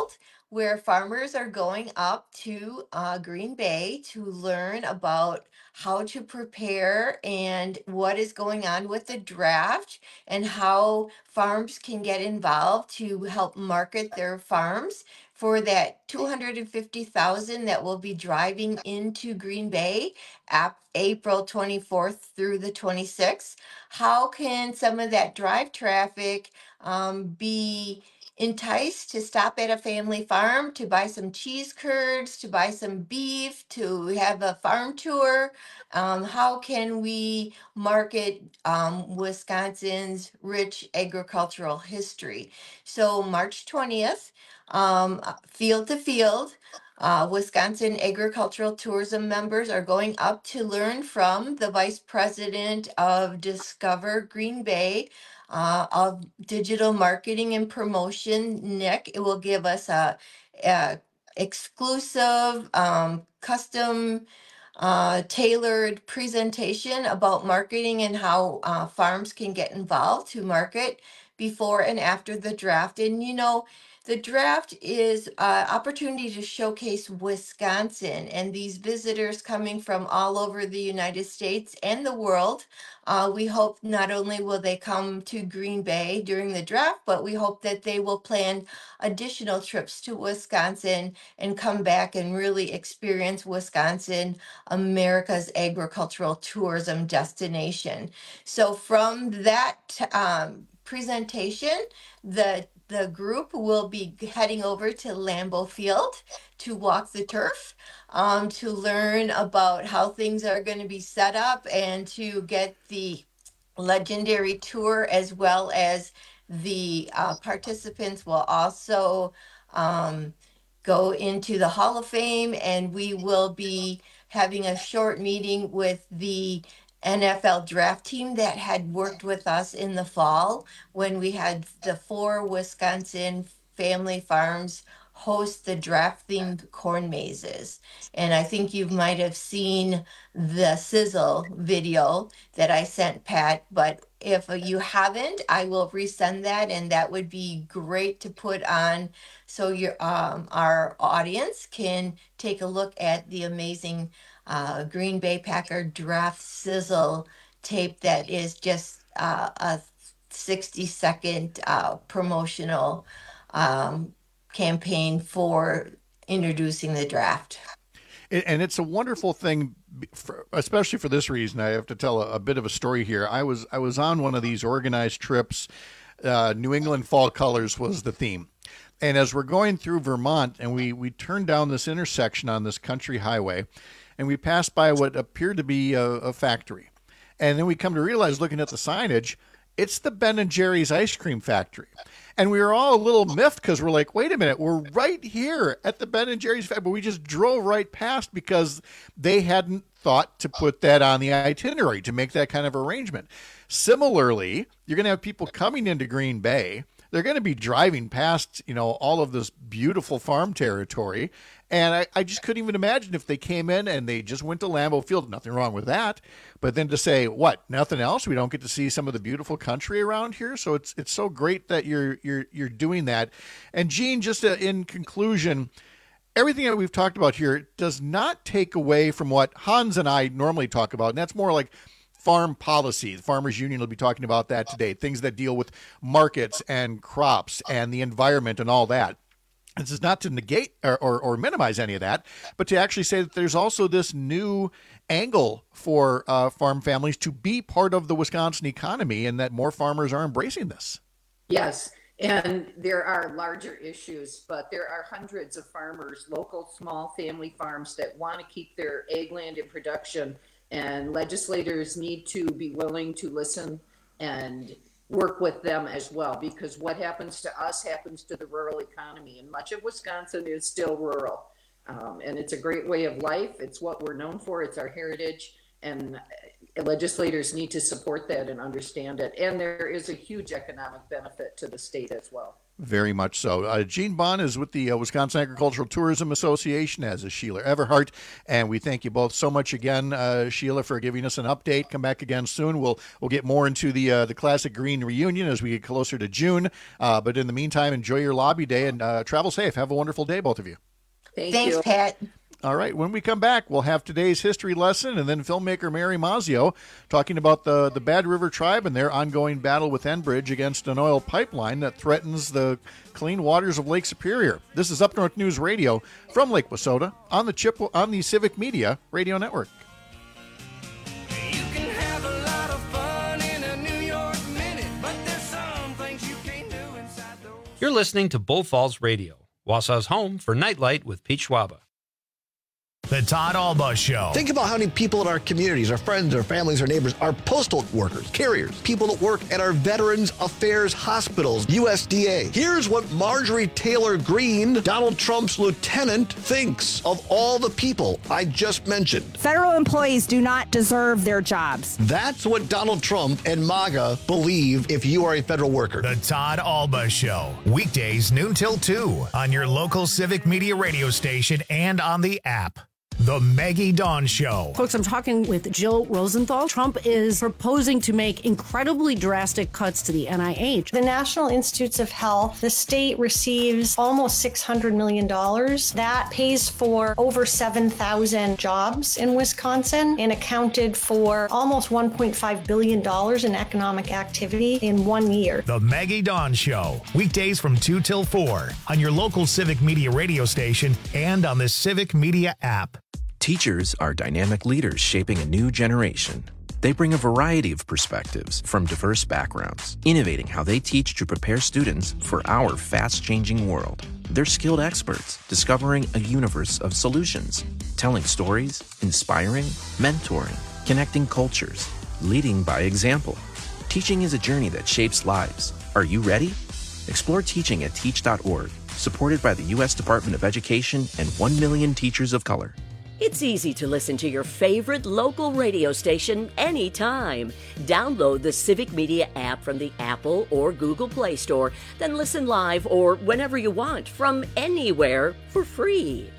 where farmers are going up to uh, Green Bay to learn about how to prepare and what is going on with the draft and how farms can get involved to help market their farms for that two hundred fifty thousand that will be driving into Green Bay ap- April twenty-fourth through the twenty-sixth. How can some of that drive traffic um, be enticed to stop at a family farm to buy some cheese curds, to buy some beef, to have a farm tour? Um, how can we market um, Wisconsin's rich agricultural history? So March twentieth, um, uh, field to field, uh, Wisconsin agricultural tourism members are going up to learn from the vice president of Discover Green Bay, uh, of digital marketing and promotion, Nick. It will give us a, a exclusive, um, custom, uh, tailored presentation about marketing and how uh, farms can get involved to market before and after the draft. And you know, the draft is an opportunity to showcase Wisconsin, and these visitors coming from all over the United States and the world. Uh, we hope not only will they come to Green Bay during the draft, but we hope that they will plan additional trips to Wisconsin and come back and really experience Wisconsin, America's agricultural tourism destination. So from that um, presentation, the the group will be heading over to Lambeau Field to walk the turf, um, to learn about how things are going to be set up and to get the legendary tour, as well as the uh, participants will also um, go into the Hall of Fame, and we will be having a short meeting with the N F L draft team that had worked with us in the fall when we had the four Wisconsin family farms host the draft themed corn mazes. And I think you might have seen the sizzle video that I sent Pat, but if you haven't, I will resend that, and that would be great to put on so your um, our audience can take a look at the amazing uh, Green Bay Packer draft sizzle tape that is just uh, a sixty second uh, promotional um, campaign for introducing the draft. And it's a wonderful thing, for, especially for this reason. I have to tell a, a bit of a story here. I was I was on one of these organized trips. Uh, New England Fall Colors was the theme. And as we're going through Vermont, and we, we turned down this intersection on this country highway, and we passed by what appeared to be a, a factory. And then we come to realize, looking at the signage, it's the Ben and Jerry's ice cream factory. And we were all a little miffed because we're like, wait a minute, we're right here at the Ben and Jerry's factory. But we just drove right past because they hadn't thought to put that on the itinerary, to make that kind of arrangement. Similarly, you're going to have people coming into Green Bay. They're going to be driving past, you know, all of this beautiful farm territory. And I, I just couldn't even imagine if they came in and they just went to Lambeau Field. Nothing wrong with that. But then to say, what, nothing else? We don't get to see some of the beautiful country around here. So it's it's so great that you're you're you're doing that. And Gene, just uh, in conclusion, everything that we've talked about here does not take away from what Hans and I normally talk about. And that's more like farm policy. The Farmers Union will be talking about that today. Things that deal with markets and crops and the environment and all that. This is not to negate or, or, or minimize any of that, but to actually say that there's also this new angle for uh, farm families to be part of the Wisconsin economy, and that more farmers are embracing this. Yes, and there are larger issues, but there are hundreds of farmers, local small family farms, that want to keep their ag land in production, and legislators need to be willing to listen and work with them as well, because what happens to us happens to the rural economy, and much of Wisconsin is still rural. Um, and it's a great way of life. It's what we're known for. It's our heritage, and legislators need to support that and understand it. And there is a huge economic benefit to the state as well. Very much so. Uh, Gene Bond is with the uh, Wisconsin Agricultural Tourism Association, as is Sheila Everhart. And we thank you both so much again, uh, Sheila, for giving us an update. Come back again soon. We'll we'll get more into the uh, the Classic Green reunion as we get closer to June. Uh, but in the meantime, enjoy your lobby day and uh, travel safe. Have a wonderful day, both of you. Thank Thanks, you. Pat. All right, when we come back, we'll have today's history lesson and then filmmaker Mary Mazio talking about the, the Bad River Tribe and their ongoing battle with Enbridge against an oil pipeline that threatens the clean waters of Lake Superior. This is Up North News Radio from Lake Wissota on the Chip on the Civic Media Radio Network. You can have a lot of fun in a New York minute, but there's some things you can't do inside those. You're listening to Bull Falls Radio, Wausau's home for Nightlight with Pete Schwaba. The Todd Alba Show. Think about how many people in our communities, our friends, our families, our neighbors, are postal workers, carriers, people that work at our Veterans Affairs hospitals, U S D A. Here's what Marjorie Taylor Greene, Donald Trump's lieutenant, thinks of all the people I just mentioned. Federal employees do not deserve their jobs. That's what Donald Trump and MAGA believe if you are a federal worker. The Todd Alba Show. Weekdays noon till two on your local Civic Media radio station and on the app. The Maggie Dawn Show. Folks, I'm talking with Jill Rosenthal. Trump is proposing to make incredibly drastic cuts to the N I H. The National Institutes of Health, the state receives almost six hundred million dollars. That pays for over seven thousand jobs in Wisconsin and accounted for almost one point five billion dollars in economic activity in one year. The Maggie Dawn Show. Weekdays from two till four on your local Civic Media radio station and on the Civic Media app. Teachers are dynamic leaders shaping a new generation. They bring a variety of perspectives from diverse backgrounds, innovating how they teach to prepare students for our fast-changing world. They're skilled experts, discovering a universe of solutions, telling stories, inspiring, mentoring, connecting cultures, leading by example. Teaching is a journey that shapes lives. Are you ready? Explore teaching at teach dot org, supported by the U S Department of Education and one million teachers of color. It's easy to listen to your favorite local radio station anytime. Download the Civic Media app from the Apple or Google Play Store, then listen live or whenever you want from anywhere for free.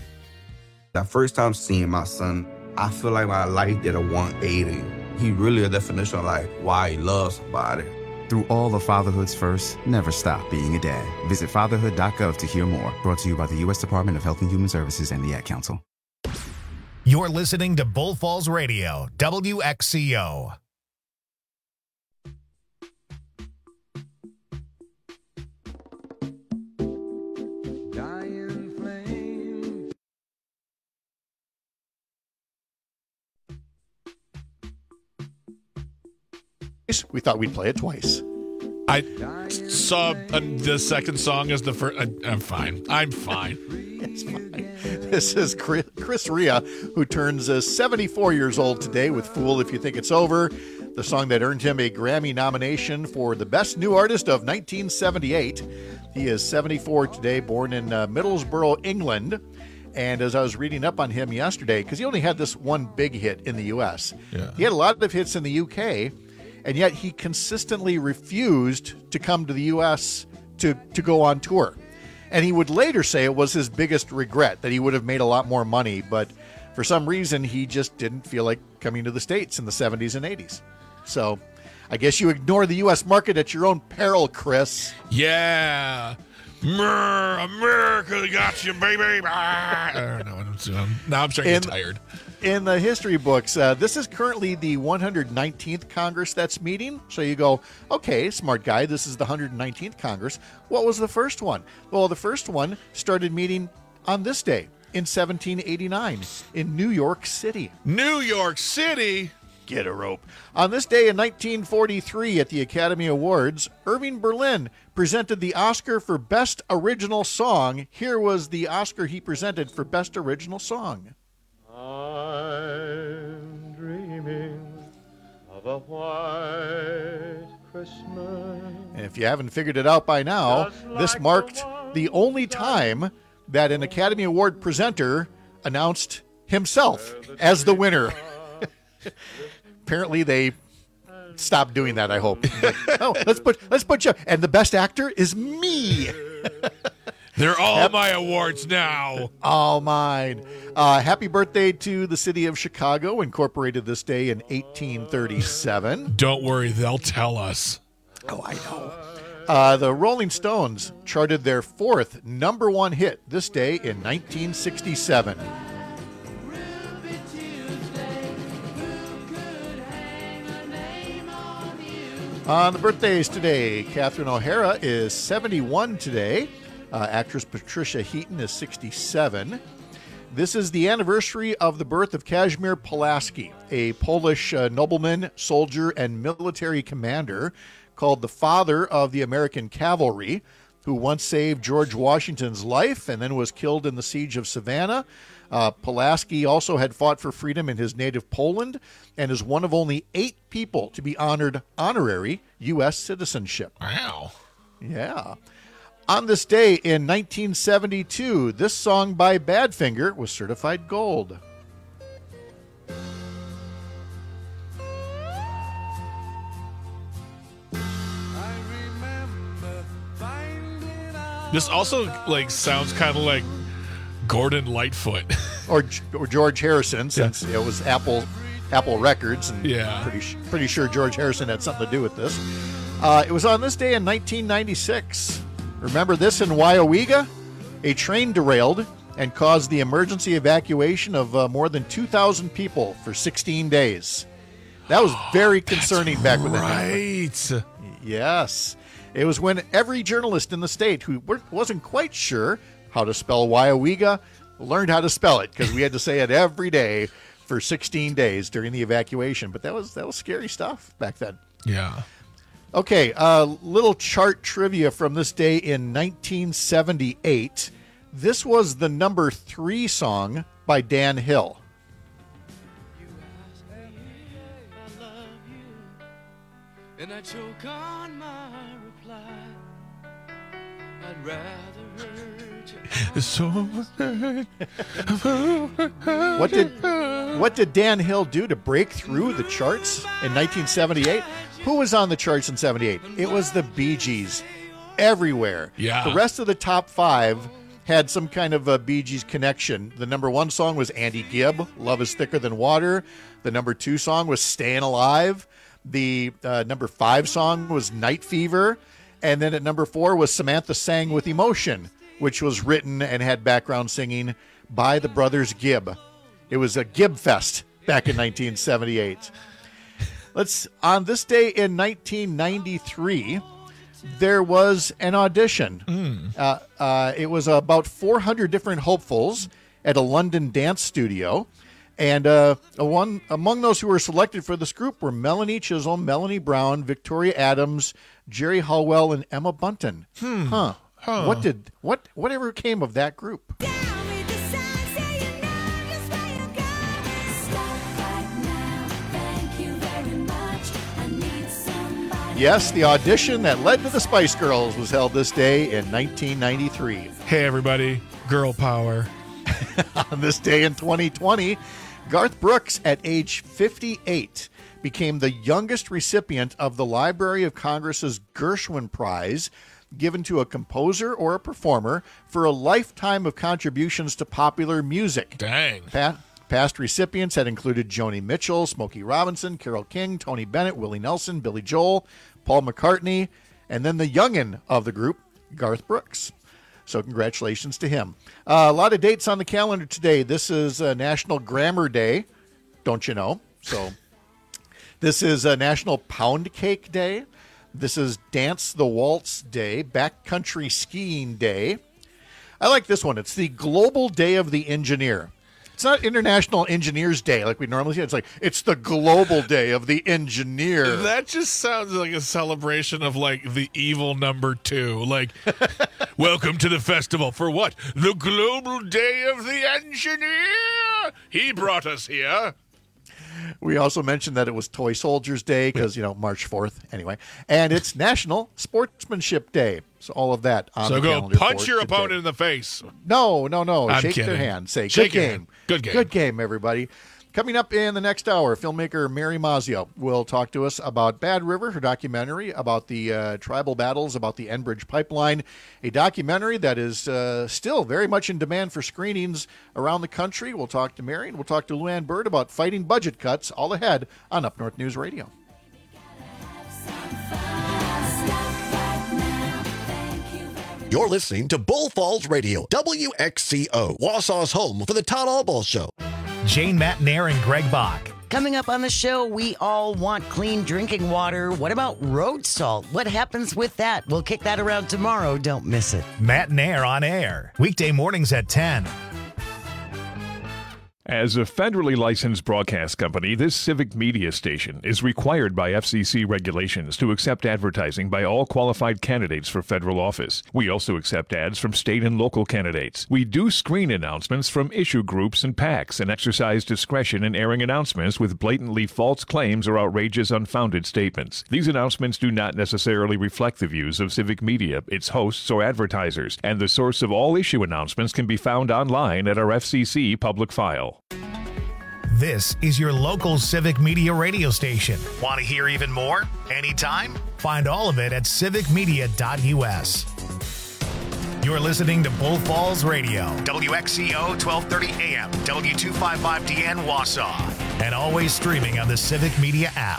That first time seeing my son, I feel like my life did a one eighty. He really a definition of like why he loves somebody. Through all of fatherhood's first, never stop being a dad. Visit fatherhood dot gov to hear more. Brought to you by the U S Department of Health and Human Services and the Ad Council. You're listening to Bull Falls Radio, W X C O. We thought we'd play it twice. I saw uh, the second song as the first. I, I'm fine. I'm fine. It's fine. This is Chris, Chris Rea, who turns uh, seventy-four years old today with Fool If You Think It's Over, the song that earned him a Grammy nomination for the Best New Artist of nineteen seventy-eight. He is seventy-four today, born in uh, Middlesbrough, England. And as I was reading up on him yesterday, because he only had this one big hit in the U S, yeah. He had a lot of hits in the U K, and yet he consistently refused to come to the U S to, to go on tour. And he would later say it was his biggest regret, that he would have made a lot more money, but for some reason he just didn't feel like coming to the States in the seventies and eighties. So I guess you ignore the U S market at your own peril, Chris. Yeah. America got you, baby. I don't know what I'm doing. Now I'm starting to get tired. In the history books, uh, this is currently the one hundred nineteenth Congress that's meeting. So you go, okay, smart guy, this is the one hundred nineteenth Congress. What was the first one? Well, the first one started meeting on this day in seventeen eighty-nine in New York City. New York City? Get a rope. On this day in nineteen forty-three at the Academy Awards, Irving Berlin presented the Oscar for Best Original Song. Here was the Oscar he presented for Best Original Song. I'm dreaming of a white Christmas. And if you haven't figured it out by now, this marked the only time that an Academy Award presenter announced himself as the winner. Apparently they stop doing that, I hope. Like, oh, let's put let's put you, and the best actor is me. They're all my awards now. All mine. Uh, happy birthday to the city of Chicago, incorporated this day in eighteen thirty-seven. Don't worry, they'll tell us. Oh, I know. Uh, the Rolling Stones charted their fourth number one hit this day in nineteen sixty-seven. On the birthdays today, Catherine O'Hara is seventy-one today. Uh, actress Patricia Heaton is sixty-seven. This is the anniversary of the birth of Kazimierz Pulaski, a Polish uh, nobleman, soldier, and military commander called the father of the American cavalry, who once saved George Washington's life and then was killed in the siege of Savannah. Uh, Pulaski also had fought for freedom in his native Poland and is one of only eight people to be honored honorary U S citizenship. Wow. Yeah. On this day in nineteen seventy-two, this song by Badfinger was certified gold. This also like sounds kind of like Gordon Lightfoot or, or George Harrison, since yeah. it was Apple Apple Records, and yeah. pretty pretty sure George Harrison had something to do with this. Uh, it was on this day in nineteen ninety-six. Remember this in Wyowega? A train derailed and caused the emergency evacuation of uh, more than two thousand people for sixteen days. That was very concerning back when that happened. Right. Yes. It was when every journalist in the state who wasn't quite sure how to spell Wyowega learned how to spell it, because we had to say it every day for sixteen days during the evacuation. But that was that was scary stuff back then. Yeah. Okay, a uh, little chart trivia from this day in nineteen seventy-eight. This was the number three song by Dan Hill. And I choke on my reply. I'd rather hurt you. So what did what did Dan Hill do to break through the charts in nineteen seventy-eight? Who was on the charts in seventy-eight? It was the Bee Gees, everywhere. Yeah. The rest of the top five had some kind of a Bee Gees connection. The number one song was Andy Gibb, Love is Thicker Than Water. The number two song was Staying Alive. The uh, number five song was Night Fever. And then at number four was Samantha Sang with Emotion, which was written and had background singing by the brothers Gibb. It was a Gibb Fest back in nineteen seventy-eight. Let's on this day in nineteen ninety-three, there was an audition. Mm. Uh, uh, it was about four hundred different hopefuls at a London dance studio. And uh, one among those who were selected for this group were Melanie Chisholm, Melanie Brown, Victoria Adams, Jerry Hallwell, and Emma Bunton. Hmm. Huh. Huh. What did what whatever came of that group? Yes, the audition that led to the Spice Girls was held this day in nineteen ninety-three. Hey, everybody. Girl power. On this day in twenty twenty, Garth Brooks, at age fifty-eight, became the youngest recipient of the Library of Congress's Gershwin Prize, given to a composer or a performer for a lifetime of contributions to popular music. Dang. Pa- past recipients had included Joni Mitchell, Smokey Robinson, Carole King, Tony Bennett, Willie Nelson, Billy Joel, Paul McCartney, and then the youngin' of the group, Garth Brooks. So congratulations to him. Uh, a lot of dates on the calendar today. This is uh, National Grammar Day, don't you know? So this is uh, National Pound Cake Day. This is Dance the Waltz Day, Backcountry Skiing Day. I like this one. It's the Global Day of the Engineer. It's not International Engineers Day like we normally say. It's like, it's the Global Day of the Engineer. That just sounds like a celebration of, like, the evil number two. Like, welcome to the festival for what? The Global Day of the Engineer. He brought us here. We also mentioned that it was Toy Soldiers Day because, you know, March fourth anyway. And it's National Sportsmanship Day. So all of that on so the go calendar. punch for your today. opponent in the face. No, no, no. I'm Shake kidding. their hand. Say, Shake good your game. hand. Good game. Good game, everybody. Coming up in the next hour, filmmaker Mary Mazio will talk to us about Bad River, her documentary about the uh, tribal battles, about the Enbridge pipeline, a documentary that is uh, still very much in demand for screenings around the country. We'll talk to Mary, and we'll talk to Luann Bird about fighting budget cuts, all ahead on Up North News Radio. You're listening to Bull Falls Radio, W X C O, Wausau's home for the Todd Albaugh Show. Jane Matnair and Greg Bach. Coming up on the show, we all want clean drinking water. What about road salt? What happens with that? We'll kick that around tomorrow. Don't miss it. Matnair on air, weekday mornings at ten. As a federally licensed broadcast company, this civic media station is required by F C C regulations to accept advertising by all qualified candidates for federal office. We also accept ads from state and local candidates. We do screen announcements from issue groups and PACs and exercise discretion in airing announcements with blatantly false claims or outrageous unfounded statements. These announcements do not necessarily reflect the views of civic media, its hosts, or advertisers, and the source of all issue announcements can be found online at our F C C public file. This is your local civic media radio station. Want to hear even more? Anytime? Find all of it at civic media dot U S. You're listening to Bull Falls Radio, W X C O twelve thirty A M, W two fifty-five D N Wausau, and always streaming on the Civic Media app.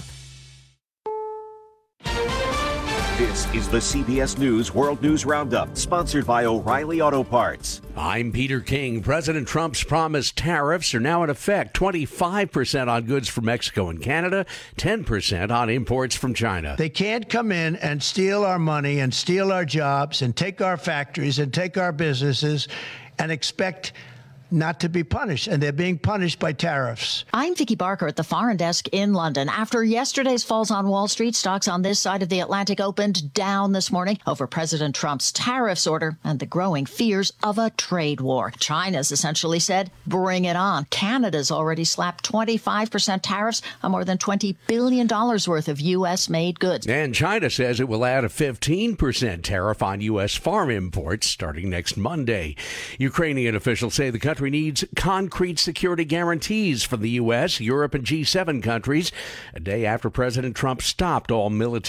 This is the C B S News World News Roundup, sponsored by O'Reilly Auto Parts. I'm Peter King. President Trump's promised tariffs are now in effect. twenty-five percent on goods from Mexico and Canada, ten percent on imports from China. They can't come in and steal our money and steal our jobs and take our factories and take our businesses and expect not to be punished, and they're being punished by tariffs. I'm Vicky Barker at the Foreign Desk in London. After yesterday's falls on Wall Street, stocks on this side of the Atlantic opened down this morning over President Trump's tariffs order and the growing fears of a trade war. China's essentially said, bring it on. Canada's already slapped twenty-five percent tariffs on more than twenty billion dollars worth of U S-made goods. And China says it will add a fifteen percent tariff on U S farm imports starting next Monday. Ukrainian officials say the country needs concrete security guarantees from the U S, Europe, and G seven countries a day after President Trump stopped all military